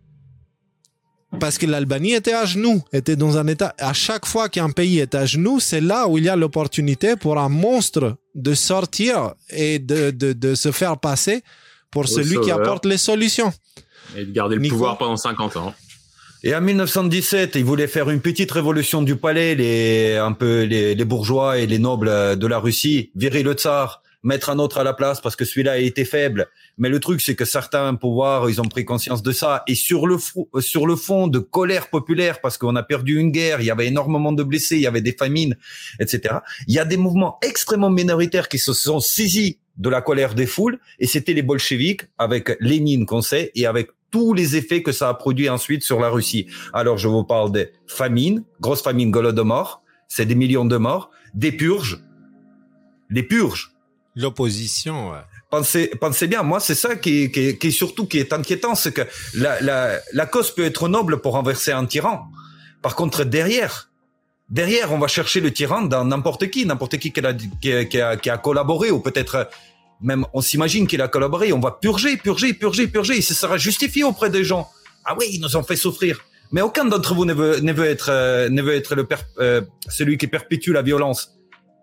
Parce que l'Albanie était à genoux, était dans un état... À chaque fois qu'un pays est à genoux, c'est là où il y a l'opportunité pour un monstre de sortir et de, de, de se faire passer pour celui qui sauveur. apporte les solutions. Et de garder le Nico pouvoir pendant cinquante ans. Et en mille neuf cent dix-sept, ils voulaient faire une petite révolution du palais, les un peu les, les bourgeois et les nobles de la Russie, virer le tsar, mettre un autre à la place parce que celui-là était faible. Mais le truc, c'est que certains pouvoirs, ils ont pris conscience de ça. Et sur le fou- sur le fond de colère populaire, parce qu'on a perdu une guerre, il y avait énormément de blessés, il y avait des famines, et cetera. Il y a des mouvements extrêmement minoritaires qui se sont saisis de la colère des foules, et c'était les bolcheviks avec Lénine qu'on sait, et avec tous les effets que ça a produit ensuite sur la Russie. Alors, je vous parle des famines, grosses famines, Golodomor, c'est des millions de morts, des purges, les purges. L'opposition, ouais. Pensez, pensez bien, moi, c'est ça qui, qui, qui est surtout qui est inquiétant, c'est que la, la, la cause peut être noble pour renverser un tyran. Par contre, derrière, derrière, on va chercher le tyran dans n'importe qui, n'importe qui qui a, qui a, qui a, qui a collaboré, ou peut-être même on s'imagine qu'il a collaboré. On va purger, purger, purger, purger, et ce sera justifié auprès des gens. Ah oui, ils nous ont fait souffrir. Mais aucun d'entre vous ne veut, ne veut être, euh, ne veut être le per, euh, celui qui perpétue la violence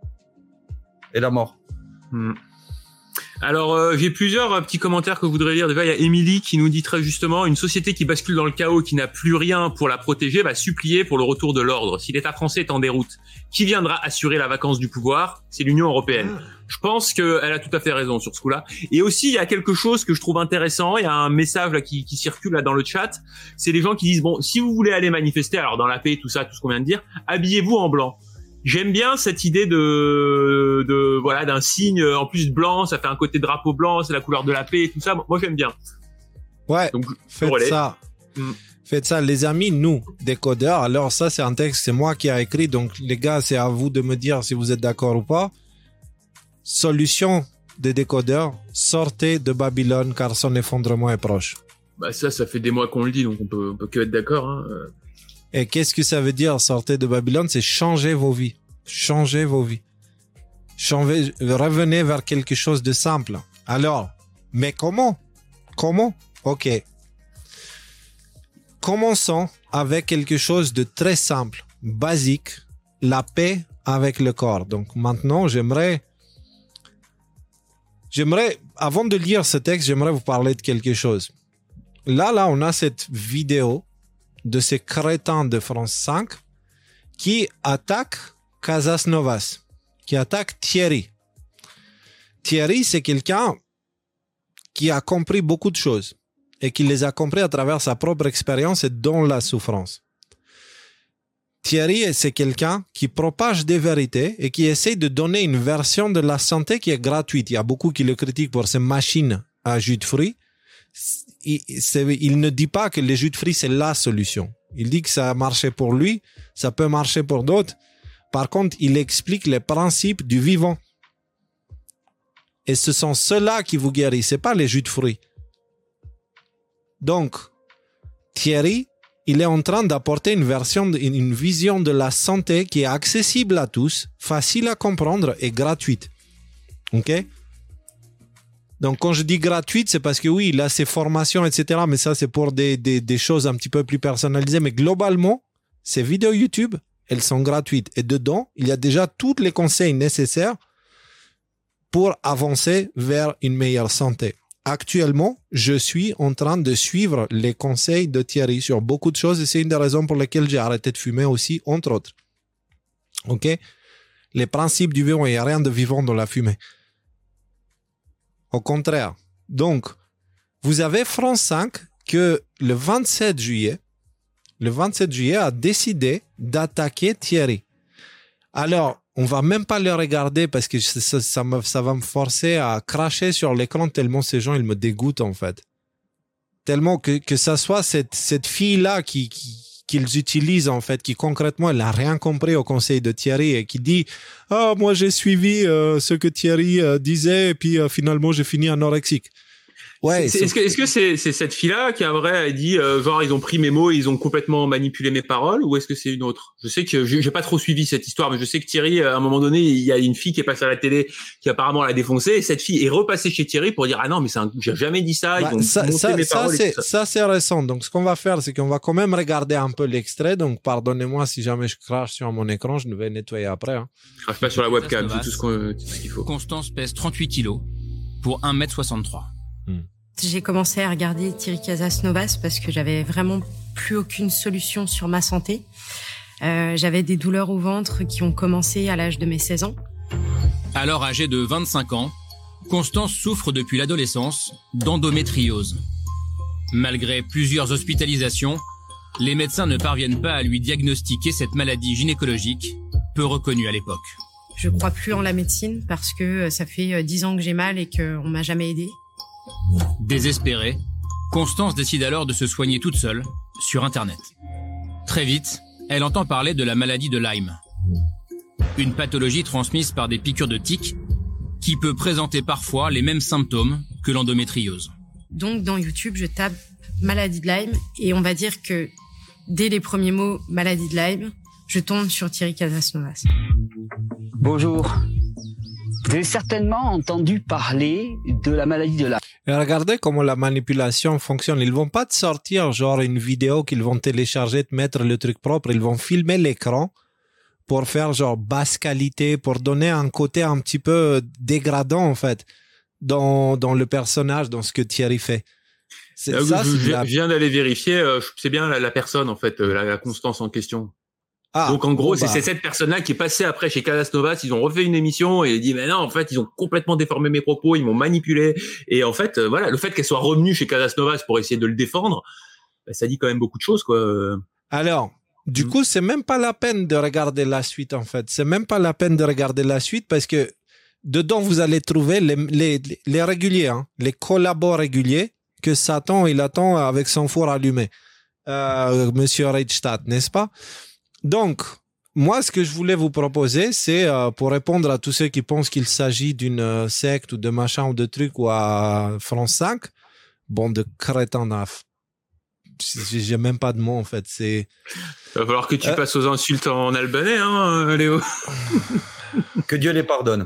et la mort. Hmm. Alors, euh, j'ai plusieurs euh, petits commentaires que je voudrais lire. Déjà, il y a Émilie qui nous dit très justement, une société qui bascule dans le chaos, qui n'a plus rien pour la protéger, va supplier pour le retour de l'ordre. Si l'État français est en déroute, qui viendra assurer la vacance du pouvoir? C'est l'Union européenne. Je pense qu'elle a tout à fait raison sur ce coup-là. Et aussi, il y a quelque chose que je trouve intéressant. Il y a un message là qui, qui circule là dans le chat. C'est les gens qui disent bon, si vous voulez aller manifester, alors dans la paix, tout ça, tout ce qu'on vient de dire, habillez-vous en blanc. J'aime bien cette idée de, de voilà, d'un signe en plus blanc. Ça fait un côté drapeau blanc, c'est la couleur de la paix et tout ça. Moi, j'aime bien. Ouais. Donc, faites ça. Mm. Faites ça, les amis, nous, décodeurs. Alors ça, c'est un texte, c'est moi qui a écrit. Donc les gars, c'est à vous de me dire si vous êtes d'accord ou pas. Solution des décodeurs, sortez de Babylone car son effondrement est proche. Bah ça, ça fait des mois qu'on le dit, donc on peut, on peut que être d'accord. Hein. Et qu'est-ce que ça veut dire, sortez de Babylone? C'est changer vos vies. Changez vos vies. Changez, revenez vers quelque chose de simple. Alors, mais comment? Comment? Ok. Commençons avec quelque chose de très simple, basique, la paix avec le corps. Donc maintenant, j'aimerais J'aimerais, avant de lire ce texte, j'aimerais vous parler de quelque chose. Là, là, on a cette vidéo de ces crétins de France cinq qui attaquent Casas Novas, qui attaquent Thierry. Thierry, c'est quelqu'un qui a compris beaucoup de choses et qui les a compris à travers sa propre expérience et dans la souffrance. Thierry, c'est quelqu'un qui propage des vérités et qui essaie de donner une version de la santé qui est gratuite. Il y a beaucoup qui le critiquent pour ces machines à jus de fruits. Il, il ne dit pas que les jus de fruits, c'est la solution. Il dit que ça a marché pour lui, ça peut marcher pour d'autres. Par contre, il explique les principes du vivant. Et ce sont ceux-là qui vous guérissent, c'est pas les jus de fruits. Donc, Thierry, il est en train d'apporter une version, une vision de la santé qui est accessible à tous, facile à comprendre et gratuite. Ok? Donc, quand je dis gratuite, c'est parce que oui, il a ses formations, et cetera. Mais ça, c'est pour des, des, des choses un petit peu plus personnalisées. Mais globalement, ces vidéos YouTube, elles sont gratuites. Et dedans, il y a déjà tous les conseils nécessaires pour avancer vers une meilleure santé. Actuellement, je suis en train de suivre les conseils de Thierry sur beaucoup de choses et c'est une des raisons pour lesquelles j'ai arrêté de fumer aussi, entre autres. Ok? Les principes du vivant, il n'y a rien de vivant dans la fumée. Au contraire. Donc, vous avez France cinq que le vingt-sept juillet, le vingt-sept juillet a décidé d'attaquer Thierry. Alors, on va même pas le regarder parce que ça, ça, me, ça va me forcer à cracher sur l'écran tellement ces gens, ils me dégoûtent en fait. Tellement que, que ça soit cette, cette fille-là qui, qui, qu'ils utilisent en fait, qui concrètement, elle n'a rien compris au conseil de Thierry et qui dit « Ah, moi j'ai suivi euh, ce que Thierry euh, disait et puis euh, finalement j'ai fini anorexique. » Ouais. C'est, est-ce que, est-ce que c'est, c'est cette fille-là qui, à vrai, a dit, euh, genre, ils ont pris mes mots et ils ont complètement manipulé mes paroles, ou est-ce que c'est une autre? Je sais que j'ai, j'ai pas trop suivi cette histoire, mais je sais que Thierry, à un moment donné, il y a une fille qui est passée à la télé, qui apparemment l'a défoncé, et cette fille est repassée chez Thierry pour dire, ah non, mais c'est un, j'ai jamais dit ça, bah, ils ont ça, monté ça, mes ça, paroles. C'est, et tout ça. ça, c'est récent. Donc, ce qu'on va faire, c'est qu'on va quand même regarder un peu l'extrait. Donc, pardonnez-moi si jamais je crache sur mon écran, je vais nettoyer après, hein. Je crache pas sur la webcam, c'est tout ce, qu'on, tout ce qu'il faut. Constance pèse trente-huit kilos pour un mètre soixante-trois. Hmm. J'ai commencé à regarder Thierry Casas Novas parce que j'avais vraiment plus aucune solution sur ma santé. Euh, j'avais des douleurs au ventre qui ont commencé à l'âge de mes seize ans. Alors âgée de vingt-cinq ans, Constance souffre depuis l'adolescence d'endométriose. Malgré plusieurs hospitalisations, les médecins ne parviennent pas à lui diagnostiquer cette maladie gynécologique, peu reconnue à l'époque. Je crois plus en la médecine parce que ça fait dix ans que j'ai mal et qu'on m'a jamais aidée. Désespérée, Constance décide alors de se soigner toute seule sur Internet. Très vite, elle entend parler de la maladie de Lyme. Une pathologie transmise par des piqûres de tiques qui peut présenter parfois les mêmes symptômes que l'endométriose. Donc dans YouTube, je tape maladie de Lyme et on va dire que dès les premiers mots maladie de Lyme, je tombe sur Thierry Casas Novas. Bonjour. Vous avez certainement entendu parler de la maladie de Lyme. Et regardez comment la manipulation fonctionne. Ils vont pas te sortir genre une vidéo qu'ils vont télécharger, te mettre le truc propre. Ils vont filmer l'écran pour faire genre basse qualité, pour donner un côté un petit peu dégradant en fait dans dans le personnage, dans ce que Thierry fait. C'est, ça, je, c'est je, la... je viens d'aller vérifier. Euh, c'est bien la, la personne en fait, la, la Constance en question. Ah, Donc en gros, bon, c'est bah. c'est cette personne-là qui est passée après chez Casas Novas. Ils ont refait une émission et il dit mais non, en fait, ils ont complètement déformé mes propos, ils m'ont manipulé. Et en fait, euh, voilà, le fait qu'elle soit revenue chez Casas Novas pour essayer de le défendre, bah, ça dit quand même beaucoup de choses, quoi. Alors, du coup, c'est même pas la peine de regarder la suite, en fait. C'est même pas la peine de regarder la suite parce que dedans, vous allez trouver les, les, les réguliers, hein, les collabos réguliers que Satan, il attend avec son four allumé. Euh, Monsieur Reichstadt, n'est-ce pas? Donc, moi, ce que je voulais vous proposer, c'est euh, pour répondre à tous ceux qui pensent qu'il s'agit d'une euh, secte ou de machin ou de truc ou à France cinq, bon, de crétins naf. J'ai même pas de mots, en fait. C'est. Il va falloir que tu Euh. passes aux insultes en albanais, hein, Léo. Que Dieu les pardonne.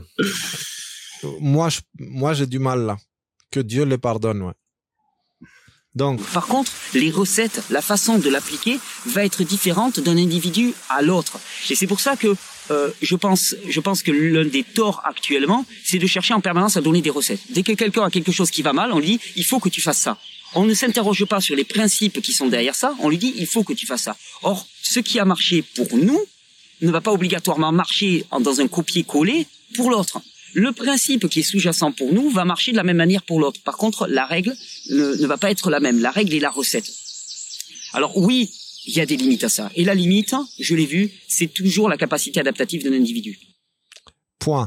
Moi, je, moi, j'ai du mal là. Que Dieu les pardonne, ouais. Donc. Par contre, les recettes, la façon de l'appliquer va être différente d'un individu à l'autre. Et c'est pour ça que euh, je pense, je pense que l'un des torts actuellement, c'est de chercher en permanence à donner des recettes. Dès que quelqu'un a quelque chose qui va mal, on lui dit il faut que tu fasses ça. On ne s'interroge pas sur les principes qui sont derrière ça. On lui dit il faut que tu fasses ça. Or, ce qui a marché pour nous ne va pas obligatoirement marcher dans un copier-coller pour l'autre. Le principe qui est sous-jacent pour nous va marcher de la même manière pour l'autre. Par contre, la règle ne, ne va pas être la même. La règle est la recette. Alors oui, il y a des limites à ça. Et la limite, je l'ai vu, c'est toujours la capacité adaptative d'un individu. Point.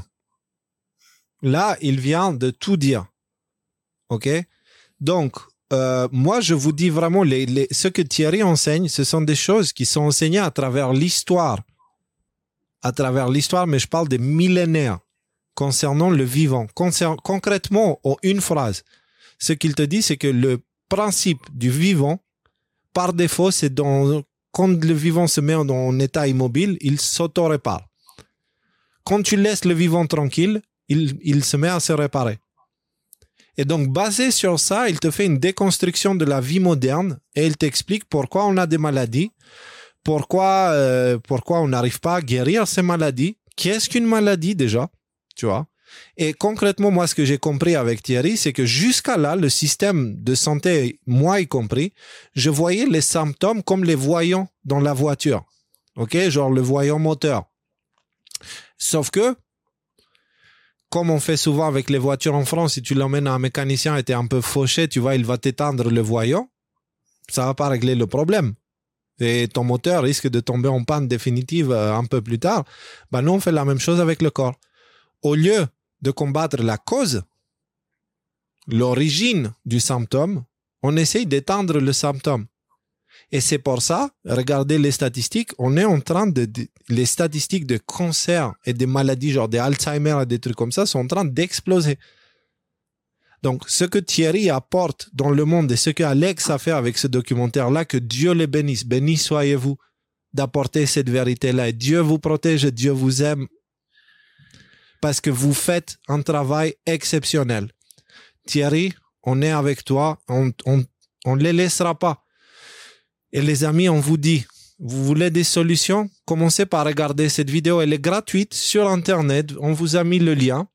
Là, il vient de tout dire. OK? Donc, euh, moi, je vous dis vraiment, les, les, ce que Thierry enseigne, ce sont des choses qui sont enseignées à travers l'histoire. À travers l'histoire, mais je parle des millénaires. Concernant le vivant. Concern- concrètement, en une phrase, ce qu'il te dit, c'est que le principe du vivant, par défaut, c'est dans, quand le vivant se met en état immobile, il s'auto-répare. Quand tu laisses le vivant tranquille, il, il se met à se réparer. Et donc, basé sur ça, il te fait une déconstruction de la vie moderne et il t'explique pourquoi on a des maladies, pourquoi, euh, pourquoi on n'arrive pas à guérir ces maladies. Qu'est-ce qu'une maladie déjà? Tu vois. Et concrètement, moi, ce que j'ai compris avec Thierry, c'est que jusqu'à là, le système de santé, moi y compris, je voyais les symptômes comme les voyants dans la voiture. OK? Genre le voyant moteur. Sauf que, comme on fait souvent avec les voitures en France, si tu l'emmènes à un mécanicien et t'es un peu fauché, tu vois, il va t'éteindre le voyant. Ça va pas régler le problème. Et ton moteur risque de tomber en panne définitive un peu plus tard. Ben, nous, on fait la même chose avec le corps. Au lieu de combattre la cause, l'origine du symptôme, on essaye d'éteindre le symptôme. Et c'est pour ça, regardez les statistiques, on est en train de, de les statistiques de cancer et des maladies genre des Alzheimer et des trucs comme ça sont en train d'exploser. Donc, ce que Thierry apporte dans le monde et ce que Alex a fait avec ce documentaire-là, que Dieu les bénisse, bénis soyez-vous d'apporter cette vérité-là. Et Dieu vous protège, Dieu vous aime. Parce que vous faites un travail exceptionnel. Thierry, on est avec toi, on on, on les laissera pas. Et les amis, on vous dit, vous voulez des solutions? Commencez par regarder cette vidéo, elle est gratuite sur Internet, on vous a mis le lien,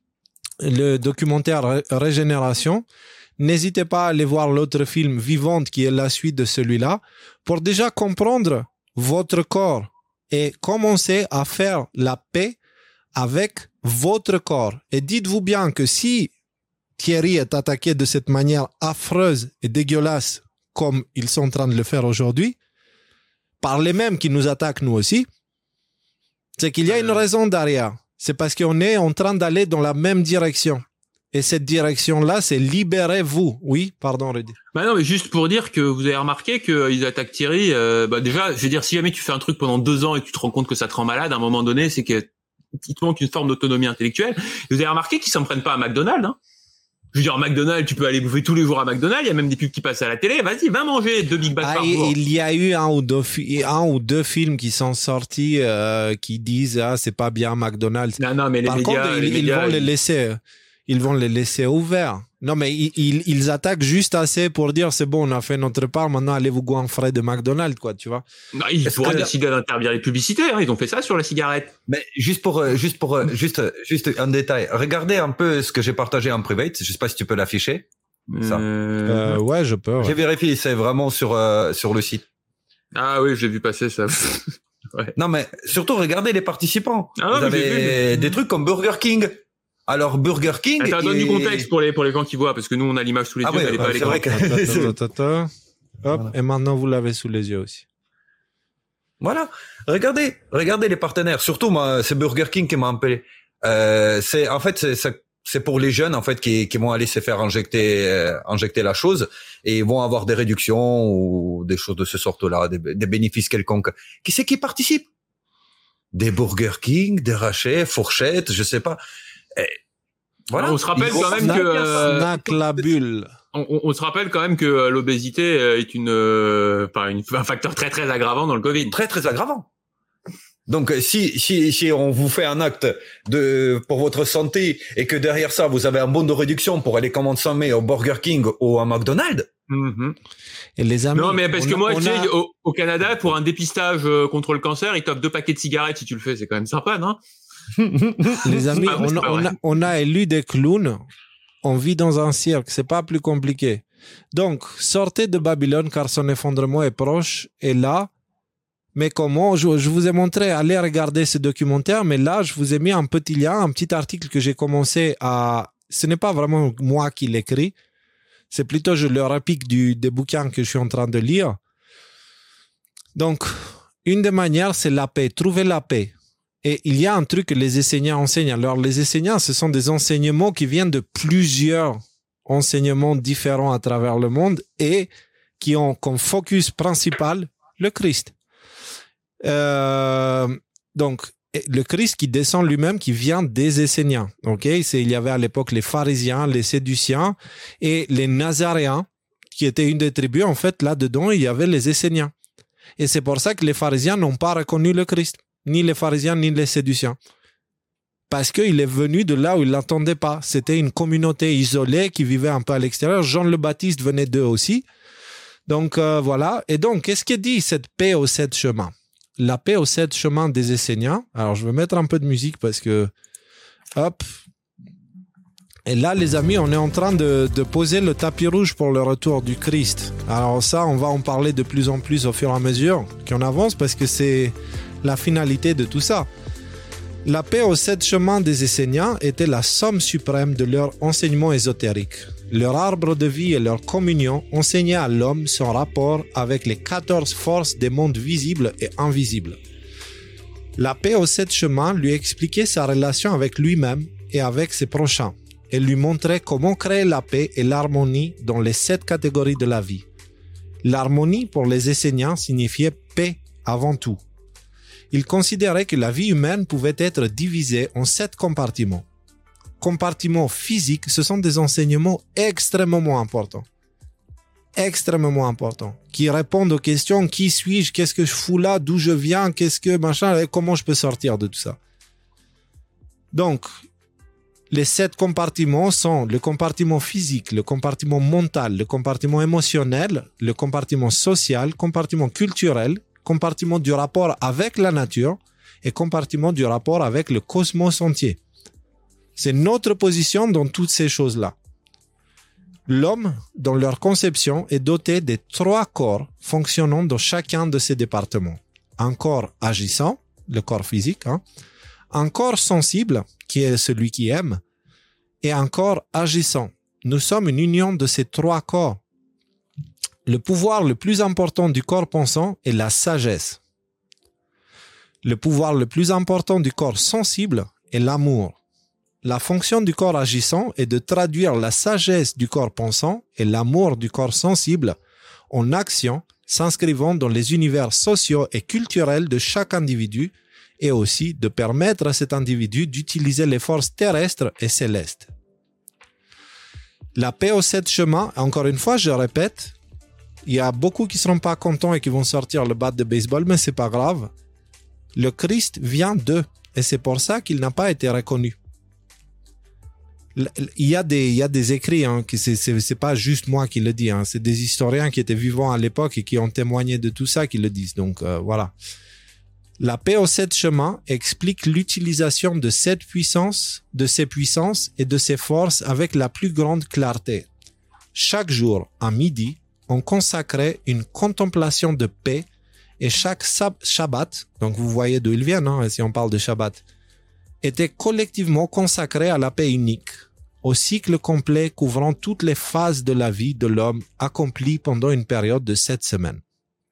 le documentaire Ré- Régénération. N'hésitez pas à aller voir l'autre film Vivante qui est la suite de celui-là, pour déjà comprendre votre corps et commencer à faire la paix avec votre corps. Et dites-vous bien que si Thierry est attaqué de cette manière affreuse et dégueulasse comme ils sont en train de le faire aujourd'hui, par les mêmes qui nous attaquent nous aussi, c'est qu'il y a une raison derrière. C'est parce qu'on est en train d'aller dans la même direction. Et cette direction-là, c'est libérez-vous. Oui, pardon, Rudy. Bah non, mais juste pour dire que vous avez remarqué qu'ils attaquent Thierry, euh, bah déjà, je veux dire, si jamais tu fais un truc pendant deux ans et que tu te rends compte que ça te rend malade, à un moment donné, c'est que il te manque une forme d'autonomie intellectuelle. Vous avez remarqué qu'ils s'en prennent pas à McDonald's, hein. Je veux dire, McDonald's, tu peux aller bouffer tous les jours à McDonald's, il y a même des pubs qui passent à la télé, vas-y, va manger deux Big Mac Ah, par il, jour. il y a eu un ou deux, fi- un ou deux films qui sont sortis euh, qui disent ah c'est pas bien McDonald's. Non, non, mais les Par médias, contre, ils, les ils médias, vont les ils- laisser, ils vont les laisser ouverts. Non, mais ils, ils, ils attaquent juste assez pour dire c'est bon, on a fait notre part, maintenant allez vous goinfrer de McDonald's, quoi, tu vois. Non, ils Est-ce pourraient que- décider d'interdire les publicités, hein, ils ont fait ça sur la cigarette. Mais juste pour, euh, juste pour, euh, juste, euh, juste un détail. Regardez un peu ce que j'ai partagé en private. Je sais pas si tu peux l'afficher. Ça. Euh, ouais, je peux. ouais. J'ai vérifié, c'est vraiment sur, euh, sur le site. Ah oui, je l'ai vu passer ça. Ouais. Non, mais surtout, regardez les participants. Ah Vous ouais, mais j'ai avez vu. des trucs comme Burger King. Alors, Burger King... Attends, donne et- du contexte pour les, pour les gens qui voient, parce que nous, on a l'image sous les Ah yeux, ouais, elle est ouais, pas à c'est l'écran. vrai que- Attends, attends, attends. Hop, Voilà. et maintenant vous l'avez sous les yeux aussi. Voilà. Regardez, regardez les partenaires. Surtout, moi, c'est Burger King qui m'a appelé. Euh, c'est, en fait, c'est, c'est, c'est pour les jeunes, en fait, qui, qui vont aller se faire injecter, euh, injecter la chose et ils vont avoir des réductions ou des choses de ce sort-là, des, des bénéfices quelconques. Qui c'est qui participe? Des Burger King, des rachets, fourchettes, je sais pas. Et voilà. On se rappelle Ils vont- quand même que, euh, Snack la bulle. On, on- on se rappelle quand même que euh, l'obésité euh, est une, euh, enfin, une, un facteur très très aggravant dans le Covid. Très très aggravant. Donc euh, si si si on vous fait un acte de pour votre santé et que derrière ça vous avez un bon de réduction pour aller consommer au Burger King ou à McDonald's. Mhm. Et les amis. Non, mais parce on que a- moi, on tu sais, a- au, au Canada, pour un dépistage euh, contre le cancer, ils t'offrent deux paquets de cigarettes si tu le fais. C'est quand même sympa, non? Les amis, Ah, mais on, c'est a- pas on vrai. a, on a élu des clowns. On vit dans un cirque. C'est pas plus compliqué. Donc, sortez de Babylone car son effondrement est proche. Et là, mais comment? Je, je vous ai montré, allez regarder ce documentaire. Mais là, je vous ai mis un petit lien, un petit article que j'ai commencé à. Ce n'est pas vraiment moi qui l'écris. C'est plutôt je le réplique du, des bouquins que je suis en train de lire. Donc, une des manières, c'est la paix. Trouver la paix. Et il y a un truc que les enseignants enseignent. Alors, les enseignants, ce sont des enseignements qui viennent de plusieurs enseignements différents à travers le monde et qui ont comme focus principal le Christ. Euh, donc, le Christ qui descend lui-même, qui vient des Esséniens. Okay? C'est, il y avait à l'époque les pharisiens, les séduciens et les nazaréens, qui étaient une des tribus. En fait, là-dedans, il y avait les Esséniens. Et c'est pour ça que les pharisiens n'ont pas reconnu le Christ, ni les pharisiens, ni les séduciens. Parce qu'il est venu de là où ils ne l'attendaient pas. C'était une communauté isolée qui vivait un peu à l'extérieur. Jean le Baptiste venait d'eux aussi. Donc, euh, voilà. Et donc, qu'est-ce que dit cette paix aux sept chemins? La paix aux sept chemins des Esséniens. Alors, je vais mettre un peu de musique parce que... Hop. Et là, les amis, on est en train de, de poser le tapis rouge pour le retour du Christ. Alors ça, on va en parler de plus en plus au fur et à mesure qu'on avance parce que c'est la finalité de tout ça. La paix aux sept chemins des Esséniens était la somme suprême de leur enseignement ésotérique. Leur arbre de vie et leur communion enseignaient à l'homme son rapport avec les quatorze forces des mondes visibles et invisibles. La paix aux sept chemins lui expliquait sa relation avec lui-même et avec ses prochains, et lui montrait comment créer la paix et l'harmonie dans les sept catégories de la vie. L'harmonie pour les Esséniens signifiait paix avant tout. Ils considéraient que la vie humaine pouvait être divisée en sept compartiments. Compartiments physiques, ce sont des enseignements extrêmement importants. Extrêmement importants. Qui répondent aux questions, qui suis-je, qu'est-ce que je fous là, d'où je viens, qu'est-ce que machin, et comment je peux sortir de tout ça. Donc, les sept compartiments sont le compartiment physique, le compartiment mental, le compartiment émotionnel, le compartiment social, le compartiment culturel, compartiment du rapport avec la nature et compartiment du rapport avec le cosmos entier. C'est notre position dans toutes ces choses-là. L'homme, dans leur conception, est doté de trois corps fonctionnant dans chacun de ces départements. Un corps agissant, le corps physique, hein, un corps sensible, qui est celui qui aime, et un corps agissant. Nous sommes une union de ces trois corps. Le pouvoir le plus important du corps pensant est la sagesse. Le pouvoir le plus important du corps sensible est l'amour. La fonction du corps agissant est de traduire la sagesse du corps pensant et l'amour du corps sensible en action s'inscrivant dans les univers sociaux et culturels de chaque individu et aussi de permettre à cet individu d'utiliser les forces terrestres et célestes. La paix aux sept chemins, encore une fois, je répète, il y a beaucoup qui ne seront pas contents et qui vont sortir le bat de baseball, mais c'est pas grave. Le Christ vient d'eux et c'est pour ça qu'il n'a pas été reconnu. Il y a des, il y a des écrits, hein, que c'est, c'est, c'est pas juste moi qui le dis, hein, c'est des historiens qui étaient vivants à l'époque et qui ont témoigné de tout ça qui le disent. Donc euh, voilà. La paix aux sept chemins explique l'utilisation de cette puissance, de ces puissances et de ces forces avec la plus grande clarté. Chaque jour, à midi, on consacrait une contemplation de paix Et chaque sab- Shabbat, donc vous voyez d'où ils viennent, hein, si on parle de Shabbat, était collectivement consacré à la paix unique, au cycle complet couvrant toutes les phases de la vie de l'homme accompli pendant une période de sept semaines.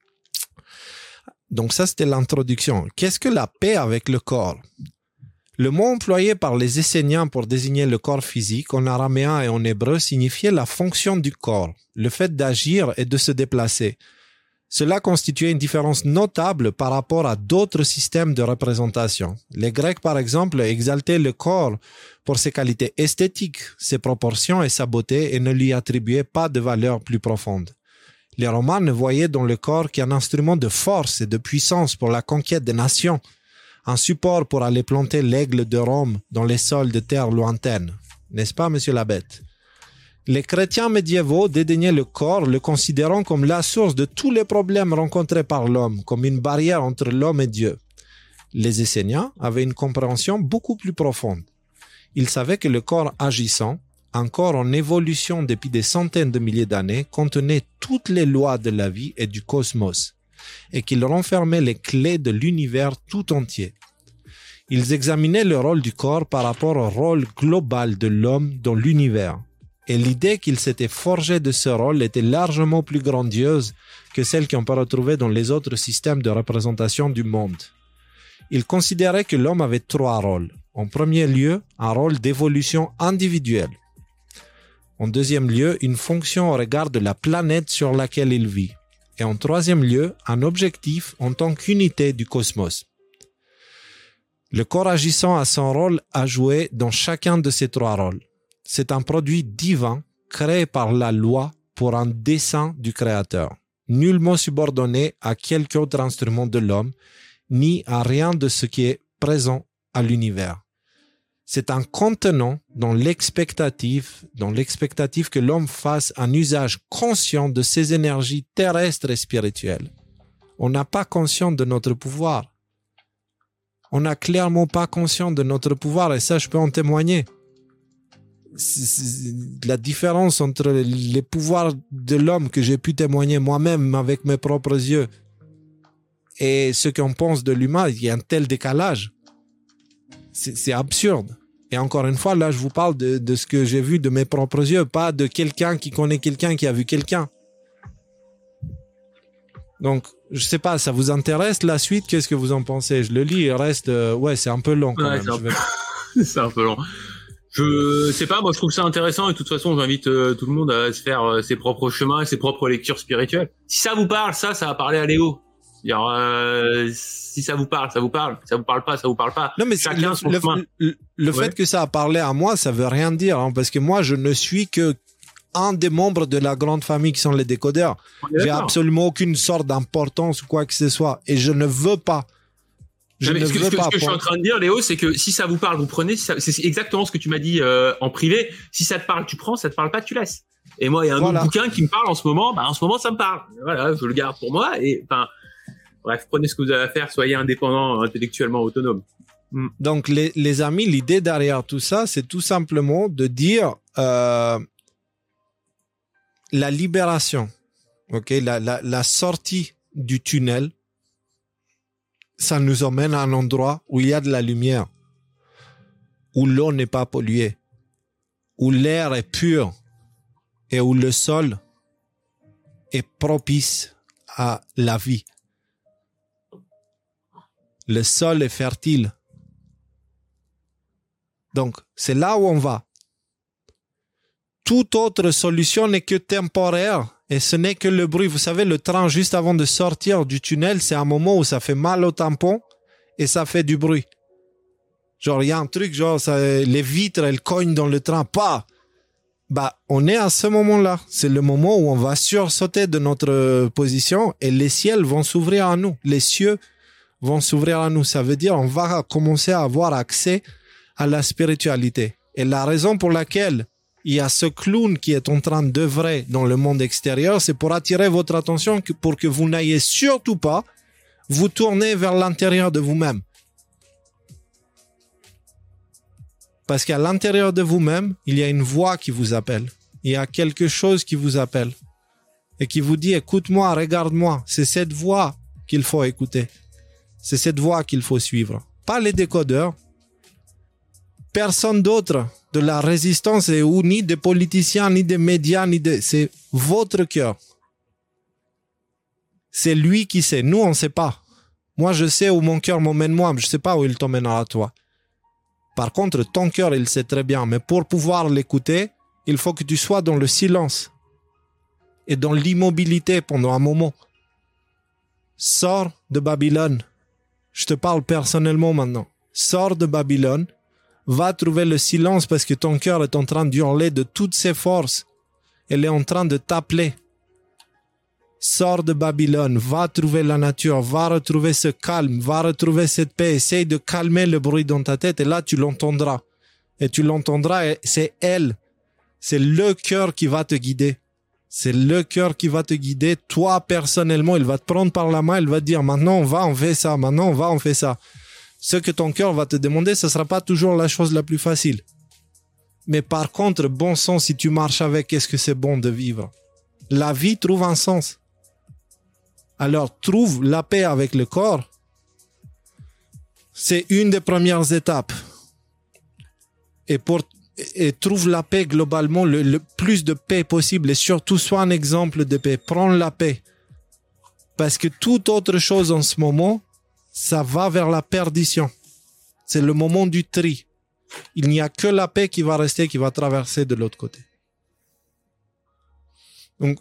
Donc ça, c'était l'introduction. Qu'est-ce que la paix avec le corps? Le mot employé par les Esséniens pour désigner le corps physique en araméen et en hébreu signifiait la fonction du corps, le fait d'agir et de se déplacer. Cela constituait une différence notable par rapport à d'autres systèmes de représentation. Les Grecs, par exemple, exaltaient le corps pour ses qualités esthétiques, ses proportions et sa beauté et ne lui attribuaient pas de valeur plus profonde. Les Romains ne voyaient dans le corps qu'un instrument de force et de puissance pour la conquête des nations, un support pour aller planter l'aigle de Rome dans les sols de terre lointaines. N'est-ce pas, monsieur Labette? Les chrétiens médiévaux dédaignaient le corps, le considérant comme la source de tous les problèmes rencontrés par l'homme, comme une barrière entre l'homme et Dieu. Les Esséniens avaient une compréhension beaucoup plus profonde. Ils savaient que le corps agissant, encore en évolution depuis des centaines de milliers d'années, contenait toutes les lois de la vie et du cosmos, et qu'il renfermait les clés de l'univers tout entier. Ils examinaient le rôle du corps par rapport au rôle global de l'homme dans l'univers. Et l'idée qu'il s'était forgé de ce rôle était largement plus grandiose que celle qu'on peut retrouver dans les autres systèmes de représentation du monde. Il considérait que l'homme avait trois rôles. En premier lieu, un rôle d'évolution individuelle. En deuxième lieu, une fonction au regard de la planète sur laquelle il vit. Et en troisième lieu, un objectif en tant qu'unité du cosmos. Le corps agissant a son rôle à jouer dans chacun de ces trois rôles. C'est un produit divin créé par la loi pour un dessein du Créateur, nullement subordonné à quelque autre instrument de l'homme, ni à rien de ce qui est présent à l'univers. C'est un contenant dans l'expectative, dans l'expectative que l'homme fasse un usage conscient de ses énergies terrestres et spirituelles. On n'a pas conscience de notre pouvoir. On n'a clairement pas conscience de notre pouvoir, et ça, je peux en témoigner. C'est la différence entre les pouvoirs de l'homme que j'ai pu témoigner moi-même avec mes propres yeux et ce qu'on pense de l'humain, il y a un tel décalage. C'est, c'est absurde. Et encore une fois, là, je vous parle de, de ce que j'ai vu de mes propres yeux, pas de quelqu'un qui connaît quelqu'un qui a vu quelqu'un. Donc, je sais pas, ça vous intéresse la suite? Qu'est-ce que vous en pensez? Je le lis, il reste... Euh, ouais, c'est un peu long quand ouais, même. C'est un, je vais... c'est un peu long. Je sais pas, moi je trouve ça intéressant et de toute façon j'invite euh, tout le monde à se faire euh, ses propres chemins et ses propres lectures spirituelles. Si ça vous parle, ça, ça va parler à Léo. C'est-à-dire, euh, si ça vous parle, ça vous parle. Si ça vous parle pas, ça vous parle pas. Non, mais chacun le, son le, chemin. le, le Ouais. fait que ça a parlé à moi, ça veut rien dire, hein, parce que moi, je ne suis que un des membres de la grande famille qui sont les décodeurs. J'ai d'accord. absolument aucune sorte d'importance ou quoi que ce soit, et je ne veux pas. Je Non, mais ne ce que, veux ce que, pas. ce que je suis en train de dire, Léo, c'est que si ça vous parle, vous prenez. Si ça- c'est exactement ce que tu m'as dit euh, en privé. Si ça te parle, tu prends. Ça te parle pas, tu laisses. Et moi, il y a un Voilà. autre bouquin qui me parle en ce moment. Bah, en ce moment, ça me parle. Voilà, je le garde pour moi. Et enfin, bref, prenez ce que vous avez à faire. Soyez indépendant, intellectuellement autonome. Mm. Donc, les, les amis, l'idée derrière tout ça, c'est tout simplement de dire euh, la libération, ok, la, la, la sortie du tunnel, ça nous emmène à un endroit où il y a de la lumière, où l'eau n'est pas polluée, où l'air est pur et où le sol est propice à la vie. Le sol est fertile. Donc, c'est là où on va. Toute autre solution n'est que temporaire et ce n'est que le bruit. Vous savez, le train, juste avant de sortir du tunnel, c'est un moment où ça fait mal au tampon et ça fait du bruit. Genre, il y a un truc, genre, ça, les vitres, elles cognent dans le train. Pas. Bah, on est à ce moment-là. C'est le moment où on va sursauter de notre position et les ciels vont s'ouvrir à nous. Les cieux vont s'ouvrir à nous. Ça veut dire on va commencer à avoir accès à la spiritualité. Et la raison pour laquelle il y a ce clown qui est en train d'œuvrer dans le monde extérieur, c'est pour attirer votre attention que- pour que vous n'ayez surtout pas vous tourner vers l'intérieur de vous-même. Parce qu'à l'intérieur de vous-même, il y a une voix qui vous appelle. Il y a quelque chose qui vous appelle. Et qui vous dit, écoute-moi, regarde-moi. C'est cette voix qu'il faut écouter. C'est cette voix qu'il faut suivre. Pas les décodeurs. Personne d'autre de la résistance et ou ni des politiciens, ni des médias, ni de... C'est votre cœur. C'est lui qui sait. Nous, on ne sait pas. Moi, je sais où mon cœur m'emmène moi, mais je ne sais pas où il t'emmènera toi. Par contre, ton cœur, il sait très bien. Mais pour pouvoir l'écouter, il faut que tu sois dans le silence et dans l'immobilité pendant un moment. Sors de Babylone. Je te parle personnellement maintenant. Sors de Babylone. Va trouver le silence parce que ton cœur est en train d'hurler de toutes ses forces. Elle est en train de t'appeler. Sors de Babylone, va trouver la nature, va retrouver ce calme, va retrouver cette paix. Essaye de calmer le bruit dans ta tête et là tu l'entendras. Et tu l'entendras et c'est elle. C'est le cœur qui va te guider. C'est le cœur qui va te guider. Toi, personnellement, il va te prendre par la main, il va te dire maintenant on va, on fait ça, maintenant on va, on fait ça. Ce que ton cœur va te demander, ce ne sera pas toujours la chose la plus facile. Mais par contre, bon sens, si tu marches avec, est-ce que c'est bon de vivre? La vie trouve un sens. Alors, trouve la paix avec le corps. C'est une des premières étapes. Et, pour, et trouve la paix globalement, le, le plus de paix possible. Et surtout, sois un exemple de paix. Prends la paix. Parce que toute autre chose en ce moment, ça va vers la perdition. C'est le moment du tri. Il n'y a que la paix qui va rester, qui va traverser de l'autre côté. Donc...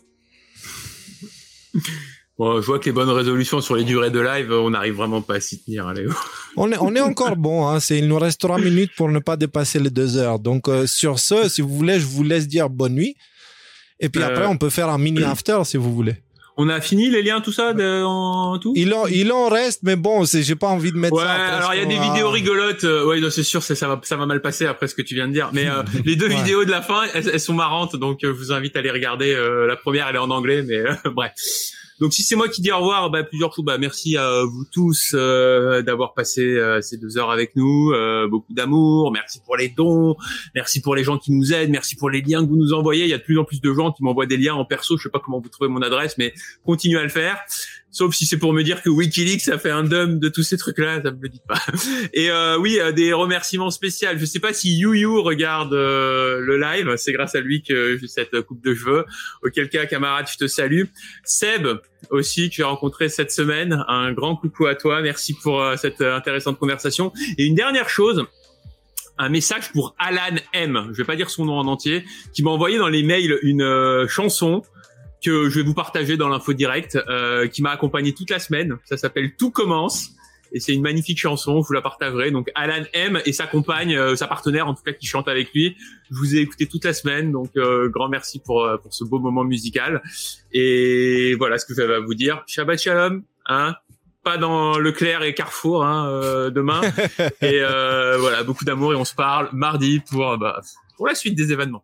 Bon, je vois que les bonnes résolutions sur les durées de live, on n'arrive vraiment pas à s'y tenir, Léo. On est, on est encore bon, hein. C'est, il nous reste trois minutes pour ne pas dépasser les deux heures. Donc, euh, sur ce, si vous voulez, je vous laisse dire bonne nuit. Et puis euh... après, on peut faire un mini after si vous voulez. On a fini les liens, tout ça, de, en tout? Il en, il en reste, mais bon, c'est, j'ai pas envie de mettre ouais, ça. Ouais, alors il y a des a... vidéos rigolotes. Euh, ouais, non, c'est sûr, c'est, ça va, ça va mal passer après ce que tu viens de dire. Mais euh, les deux ouais. vidéos de la fin, elles, elles sont marrantes, donc euh, je vous invite à les regarder. Euh, la première, elle est en anglais, mais euh, bref. Donc si c'est moi qui dis au revoir, bah plusieurs fois, bah merci à vous tous euh, d'avoir passé euh, ces deux heures avec nous, euh, beaucoup d'amour, merci pour les dons, merci pour les gens qui nous aident, merci pour les liens que vous nous envoyez. Il y a de plus en plus de gens qui m'envoient des liens en perso, je sais pas comment vous trouvez mon adresse, mais continuez à le faire. Sauf si c'est pour me dire que WikiLeaks a fait un dump de tous ces trucs-là, ça me le dites pas. Et euh, oui, euh, des remerciements spéciaux. Je sais pas si You regarde euh, le live, c'est grâce à lui que j'ai cette coupe de cheveux. Auquel cas, camarade, je te salue. Seb aussi, que j'ai rencontré cette semaine, un grand coucou à toi. Merci pour euh, cette euh, intéressante conversation. Et une dernière chose. Un message pour Alan M. Je vais pas dire son nom en entier, qui m'a envoyé dans les mails une euh, chanson que je vais vous partager dans l'info direct, euh, qui m'a accompagné toute la semaine. Ça s'appelle Tout commence. Et c'est une magnifique chanson, je vous la partagerai. Donc Alan M et sa compagne, euh, sa partenaire en tout cas, qui chante avec lui. Je vous ai écouté toute la semaine, donc euh, grand merci pour pour ce beau moment musical. Et voilà ce que j'avais à vous dire. Shabbat shalom, hein. Pas dans Leclerc et Carrefour, hein, euh, demain. Et euh, voilà, beaucoup d'amour et on se parle mardi pour bah, pour la suite des événements.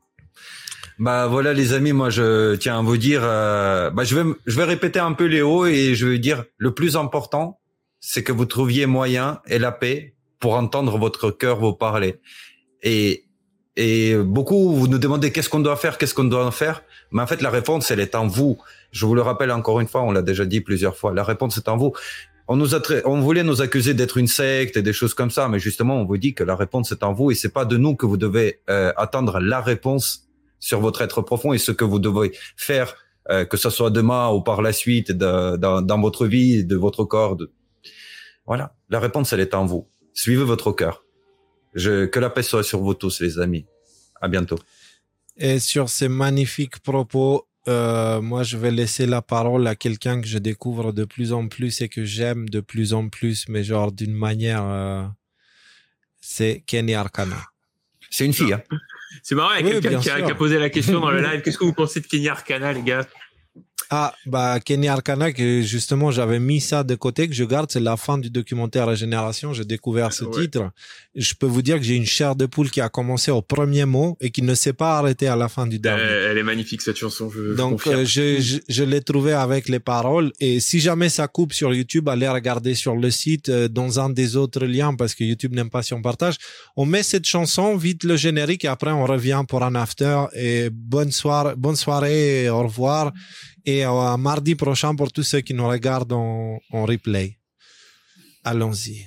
Bah voilà les amis, moi je tiens à vous dire, euh, bah je vais je vais répéter un peu Léo et je vais dire le plus important, c'est que vous trouviez moyen et la paix pour entendre votre cœur vous parler. Et et beaucoup vous nous demandez qu'est-ce qu'on doit faire, qu'est-ce qu'on doit faire, mais en fait la réponse elle est en vous. Je vous le rappelle encore une fois, on l'a déjà dit plusieurs fois, la réponse est en vous. On nous a tra- on voulait nous accuser d'être une secte et des choses comme ça, mais justement on vous dit que la réponse est en vous et c'est pas de nous que vous devez euh, attendre la réponse sur votre être profond et ce que vous devez faire, euh, que ce soit demain ou par la suite, de, dans, dans votre vie, de votre corps. De... Voilà, la réponse, elle est en vous. Suivez votre cœur. Je, que la paix soit sur vous tous, les amis. À bientôt. Et sur ces magnifiques propos, euh, moi, je vais laisser la parole à quelqu'un que je découvre de plus en plus et que j'aime de plus en plus, mais genre d'une manière... Euh, c'est Kenny Arcana. C'est une fille, hein. C'est marrant, il y a oui, quelqu'un qui a, qui a posé la question dans le live. Qu'est-ce que vous pensez de Kenny Arcana, les gars? Ah, bah, Kenny Arcana, que justement, j'avais mis ça de côté, que je garde, c'est la fin du documentaire Régénération. J'ai découvert ce ouais. titre. Je peux vous dire que j'ai une chair de poule qui a commencé au premier mot et qui ne s'est pas arrêtée à la fin du dernier. Elle, elle est magnifique, cette chanson. Je, Donc, je, euh, je, je, je l'ai trouvée avec les paroles. Et si jamais ça coupe sur YouTube, allez regarder sur le site, euh, dans un des autres liens, parce que YouTube n'aime pas si on partage. On met cette chanson, vite le générique, et après on revient pour un after. Et bonne soirée, bonne soirée, et au revoir. Et à mardi prochain pour tous ceux qui nous regardent en, en replay. Allons-y.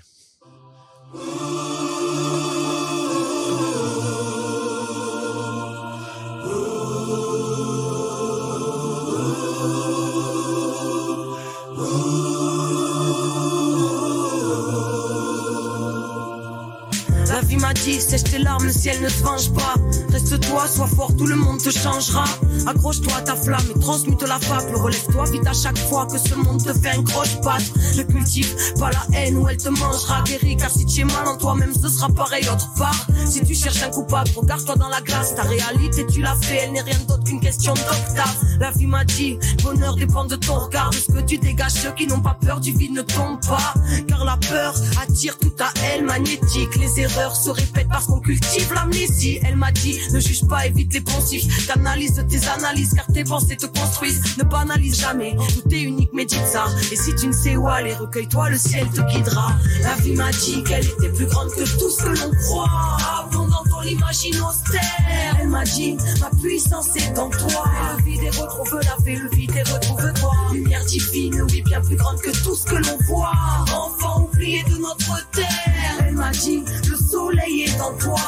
La vie m'a dit, sèche tes larmes, le ciel ne te venge pas. Reste-toi, sois fort, tout le monde te changera. Accroche-toi à ta flamme et transmute la fable. Relève-toi vite à chaque fois que ce monde te fait un croche-patte. Ne cultive pas la haine ou elle te mangera. Guéris, car si tu es mal en toi-même, ce sera pareil autre part. Si tu cherches un coupable, regarde-toi dans la glace. Ta réalité, tu l'as fait, elle n'est rien d'autre qu'une question d'octave. La vie m'a dit, bonheur dépend de ton regard. De ce que tu dégages, ceux qui n'ont pas peur du vide ne tombent pas. Car la peur attire tout à elle magnétique. Les erreurs se répètent parce qu'on cultive l'amnésie. Elle m'a dit, ne juge pas, évite les poncifs. Canalise tes analyses car tes pensées te construisent. Ne banalise jamais, tout est unique, médite ça. Et si tu ne sais où aller, recueille-toi, le ciel te guidera. La vie m'a dit qu'elle était plus grande que tout ce que l'on croit. Abondant dans l'imagine austère. Elle m'a dit, ma puissance est en toi. Le vide et retrouve la paix, le vide et retrouve toi. Lumière divine, oui, bien plus grande que tout ce que l'on voit. Enfant oublié de notre terre. Elle m'a dit, le soleil est en toi.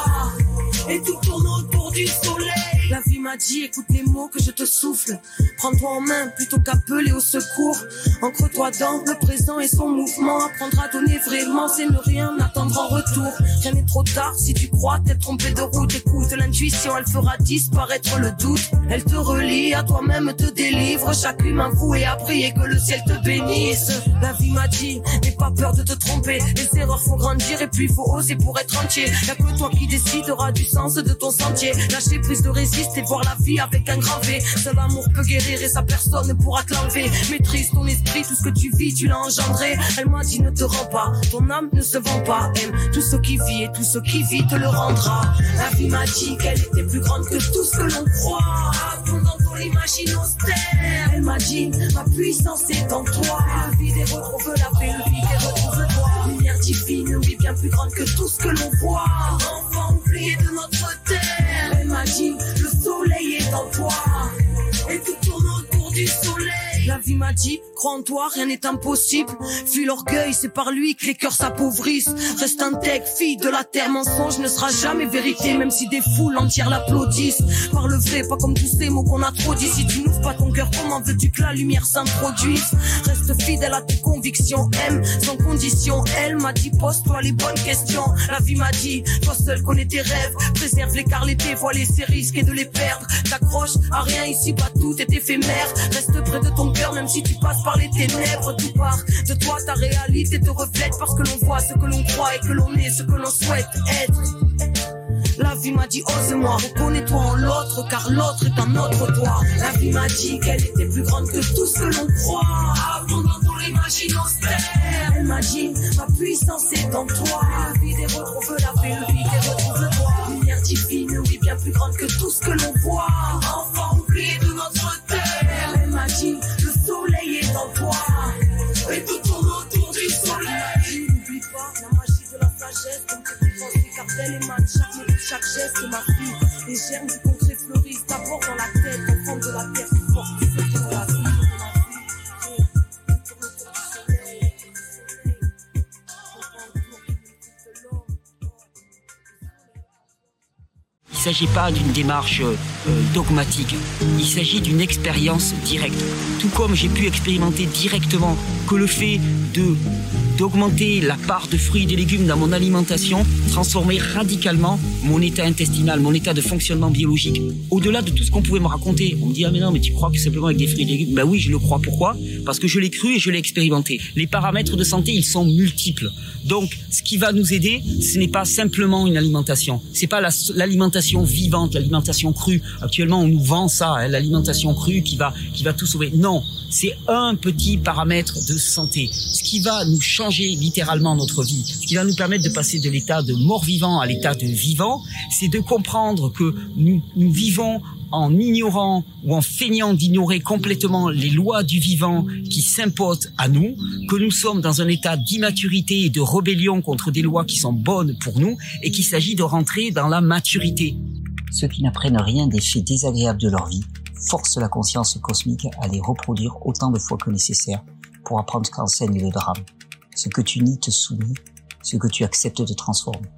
Et tout tourne autour du soleil. La vie m'a dit, écoute les mots que je te souffle. Prends-toi en main plutôt qu'appeler au secours. Ancre-toi dans le présent et son mouvement. Apprendre à donner vraiment, c'est ne rien attendre en retour. Rien n'est trop tard si tu crois t'être trompé de route. Écoute l'intuition, elle fera disparaître le doute. Elle te relie à toi-même, te délivre. Chaque humain voué à prier que le ciel te bénisse. La vie m'a dit, n'aie pas peur de te tromper. Les erreurs font grandir et puis il faut oser pour être entier. Y'a que toi qui décideras du sens de ton sentier. Lâcher prise de résister et voir la vie avec un grand V. Seul amour peut guérir et sa personne ne pourra te l'enlever. Maîtrise ton esprit, tout ce que tu vis, tu l'as engendré. Elle m'a dit, ne te rends pas, ton âme ne se vend pas. Aime tout ce qui vit et tout ce qui vit te le rendra. La vie m'a dit qu'elle était plus grande que tout ce que l'on croit. Abondant dans l'imagine austère. Elle m'a dit, ma puissance est en toi. Le vide et retrouve la paix, le vide et retrouve toi. Lumière divine, oui, bien plus grande que tout ce que l'on voit. Enfant oublié de notre terre. Elle m'a dit, le soleil est en toi. Et tout tourne autour du soleil. La vie m'a dit, crois en toi, rien n'est impossible. Fuis l'orgueil, c'est par lui que les cœurs s'appauvrissent. Reste intègre, fille de la terre, mensonge ne sera jamais vérité. Même si des foules entières l'applaudissent. Parle vrai, pas comme tous ces mots qu'on a trop dit. Si tu n'ouvres pas ton cœur, comment veux-tu que la lumière s'introduise? Reste fidèle à tes convictions, aime sans condition. Elle m'a dit, pose-toi les bonnes questions. La vie m'a dit, toi seul connais tes rêves. Préserve-les car l'été, vois les risques et de les perdre. T'accroches à rien ici, pas tout est éphémère. Reste près de ton cœur, même si tu passes par les ténèbres. Tout part de toi, ta réalité te reflète. Parce que l'on voit ce que l'on croit et que l'on est ce que l'on souhaite être. La vie m'a dit, ose-moi, reconnais-toi en l'autre, car l'autre est un autre toi. La vie m'a dit qu'elle était plus grande que tout ce que l'on croit. Abondant dans l'imagine austère. Elle m'a dit, ma puissance est en toi. Le vide et retrouve la paix, le vide et retrouve toi. Lumière divine, oui, bien plus grande que tout ce que l'on voit. Enfant oublié de notre terre. Elle m'a dit, le soleil est en toi. Et tout tourne autour du soleil. N'oublie pas la magie de la sagesse. Comme tes défenses, les cartels émanent chaque mot, chaque geste, ma fille. Les germes du concret fleurissent d'abord dans la tête. Enfant de la terre, c'est fort, tu fais de la vie. Il ne s'agit pas d'une démarche euh, dogmatique, il s'agit d'une expérience directe. Tout comme j'ai pu expérimenter directement que le fait de d'augmenter la part de fruits et de légumes dans mon alimentation transformait radicalement mon état intestinal, mon état de fonctionnement biologique. Au-delà de tout ce qu'on pouvait me raconter, on me dit « Ah mais non, mais tu crois que simplement avec des fruits et des légumes ?» Ben oui, je le crois. Pourquoi? Parce que je l'ai cru et je l'ai expérimenté. Les paramètres de santé, ils sont multiples. Donc, ce qui va nous aider, ce n'est pas simplement une alimentation. C'est pas la, l'alimentation vivante, l'alimentation crue. Actuellement, on nous vend ça, hein, l'alimentation crue qui va, qui va tout sauver. Non, c'est un petit paramètre de santé. Ce qui va nous changer littéralement notre vie, ce qui va nous permettre de passer de l'état de mort-vivant à l'état de vivant, c'est de comprendre que nous, nous vivons en ignorant ou en feignant d'ignorer complètement les lois du vivant qui s'imposent à nous, que nous sommes dans un état d'immaturité et de rébellion contre des lois qui sont bonnes pour nous et qu'il s'agit de rentrer dans la maturité. Ceux qui n'apprennent rien des faits désagréables de leur vie force la conscience cosmique à les reproduire autant de fois que nécessaire pour apprendre qu'enseigne le drame. Ce que tu nies te soumet, ce que tu acceptes te transforme.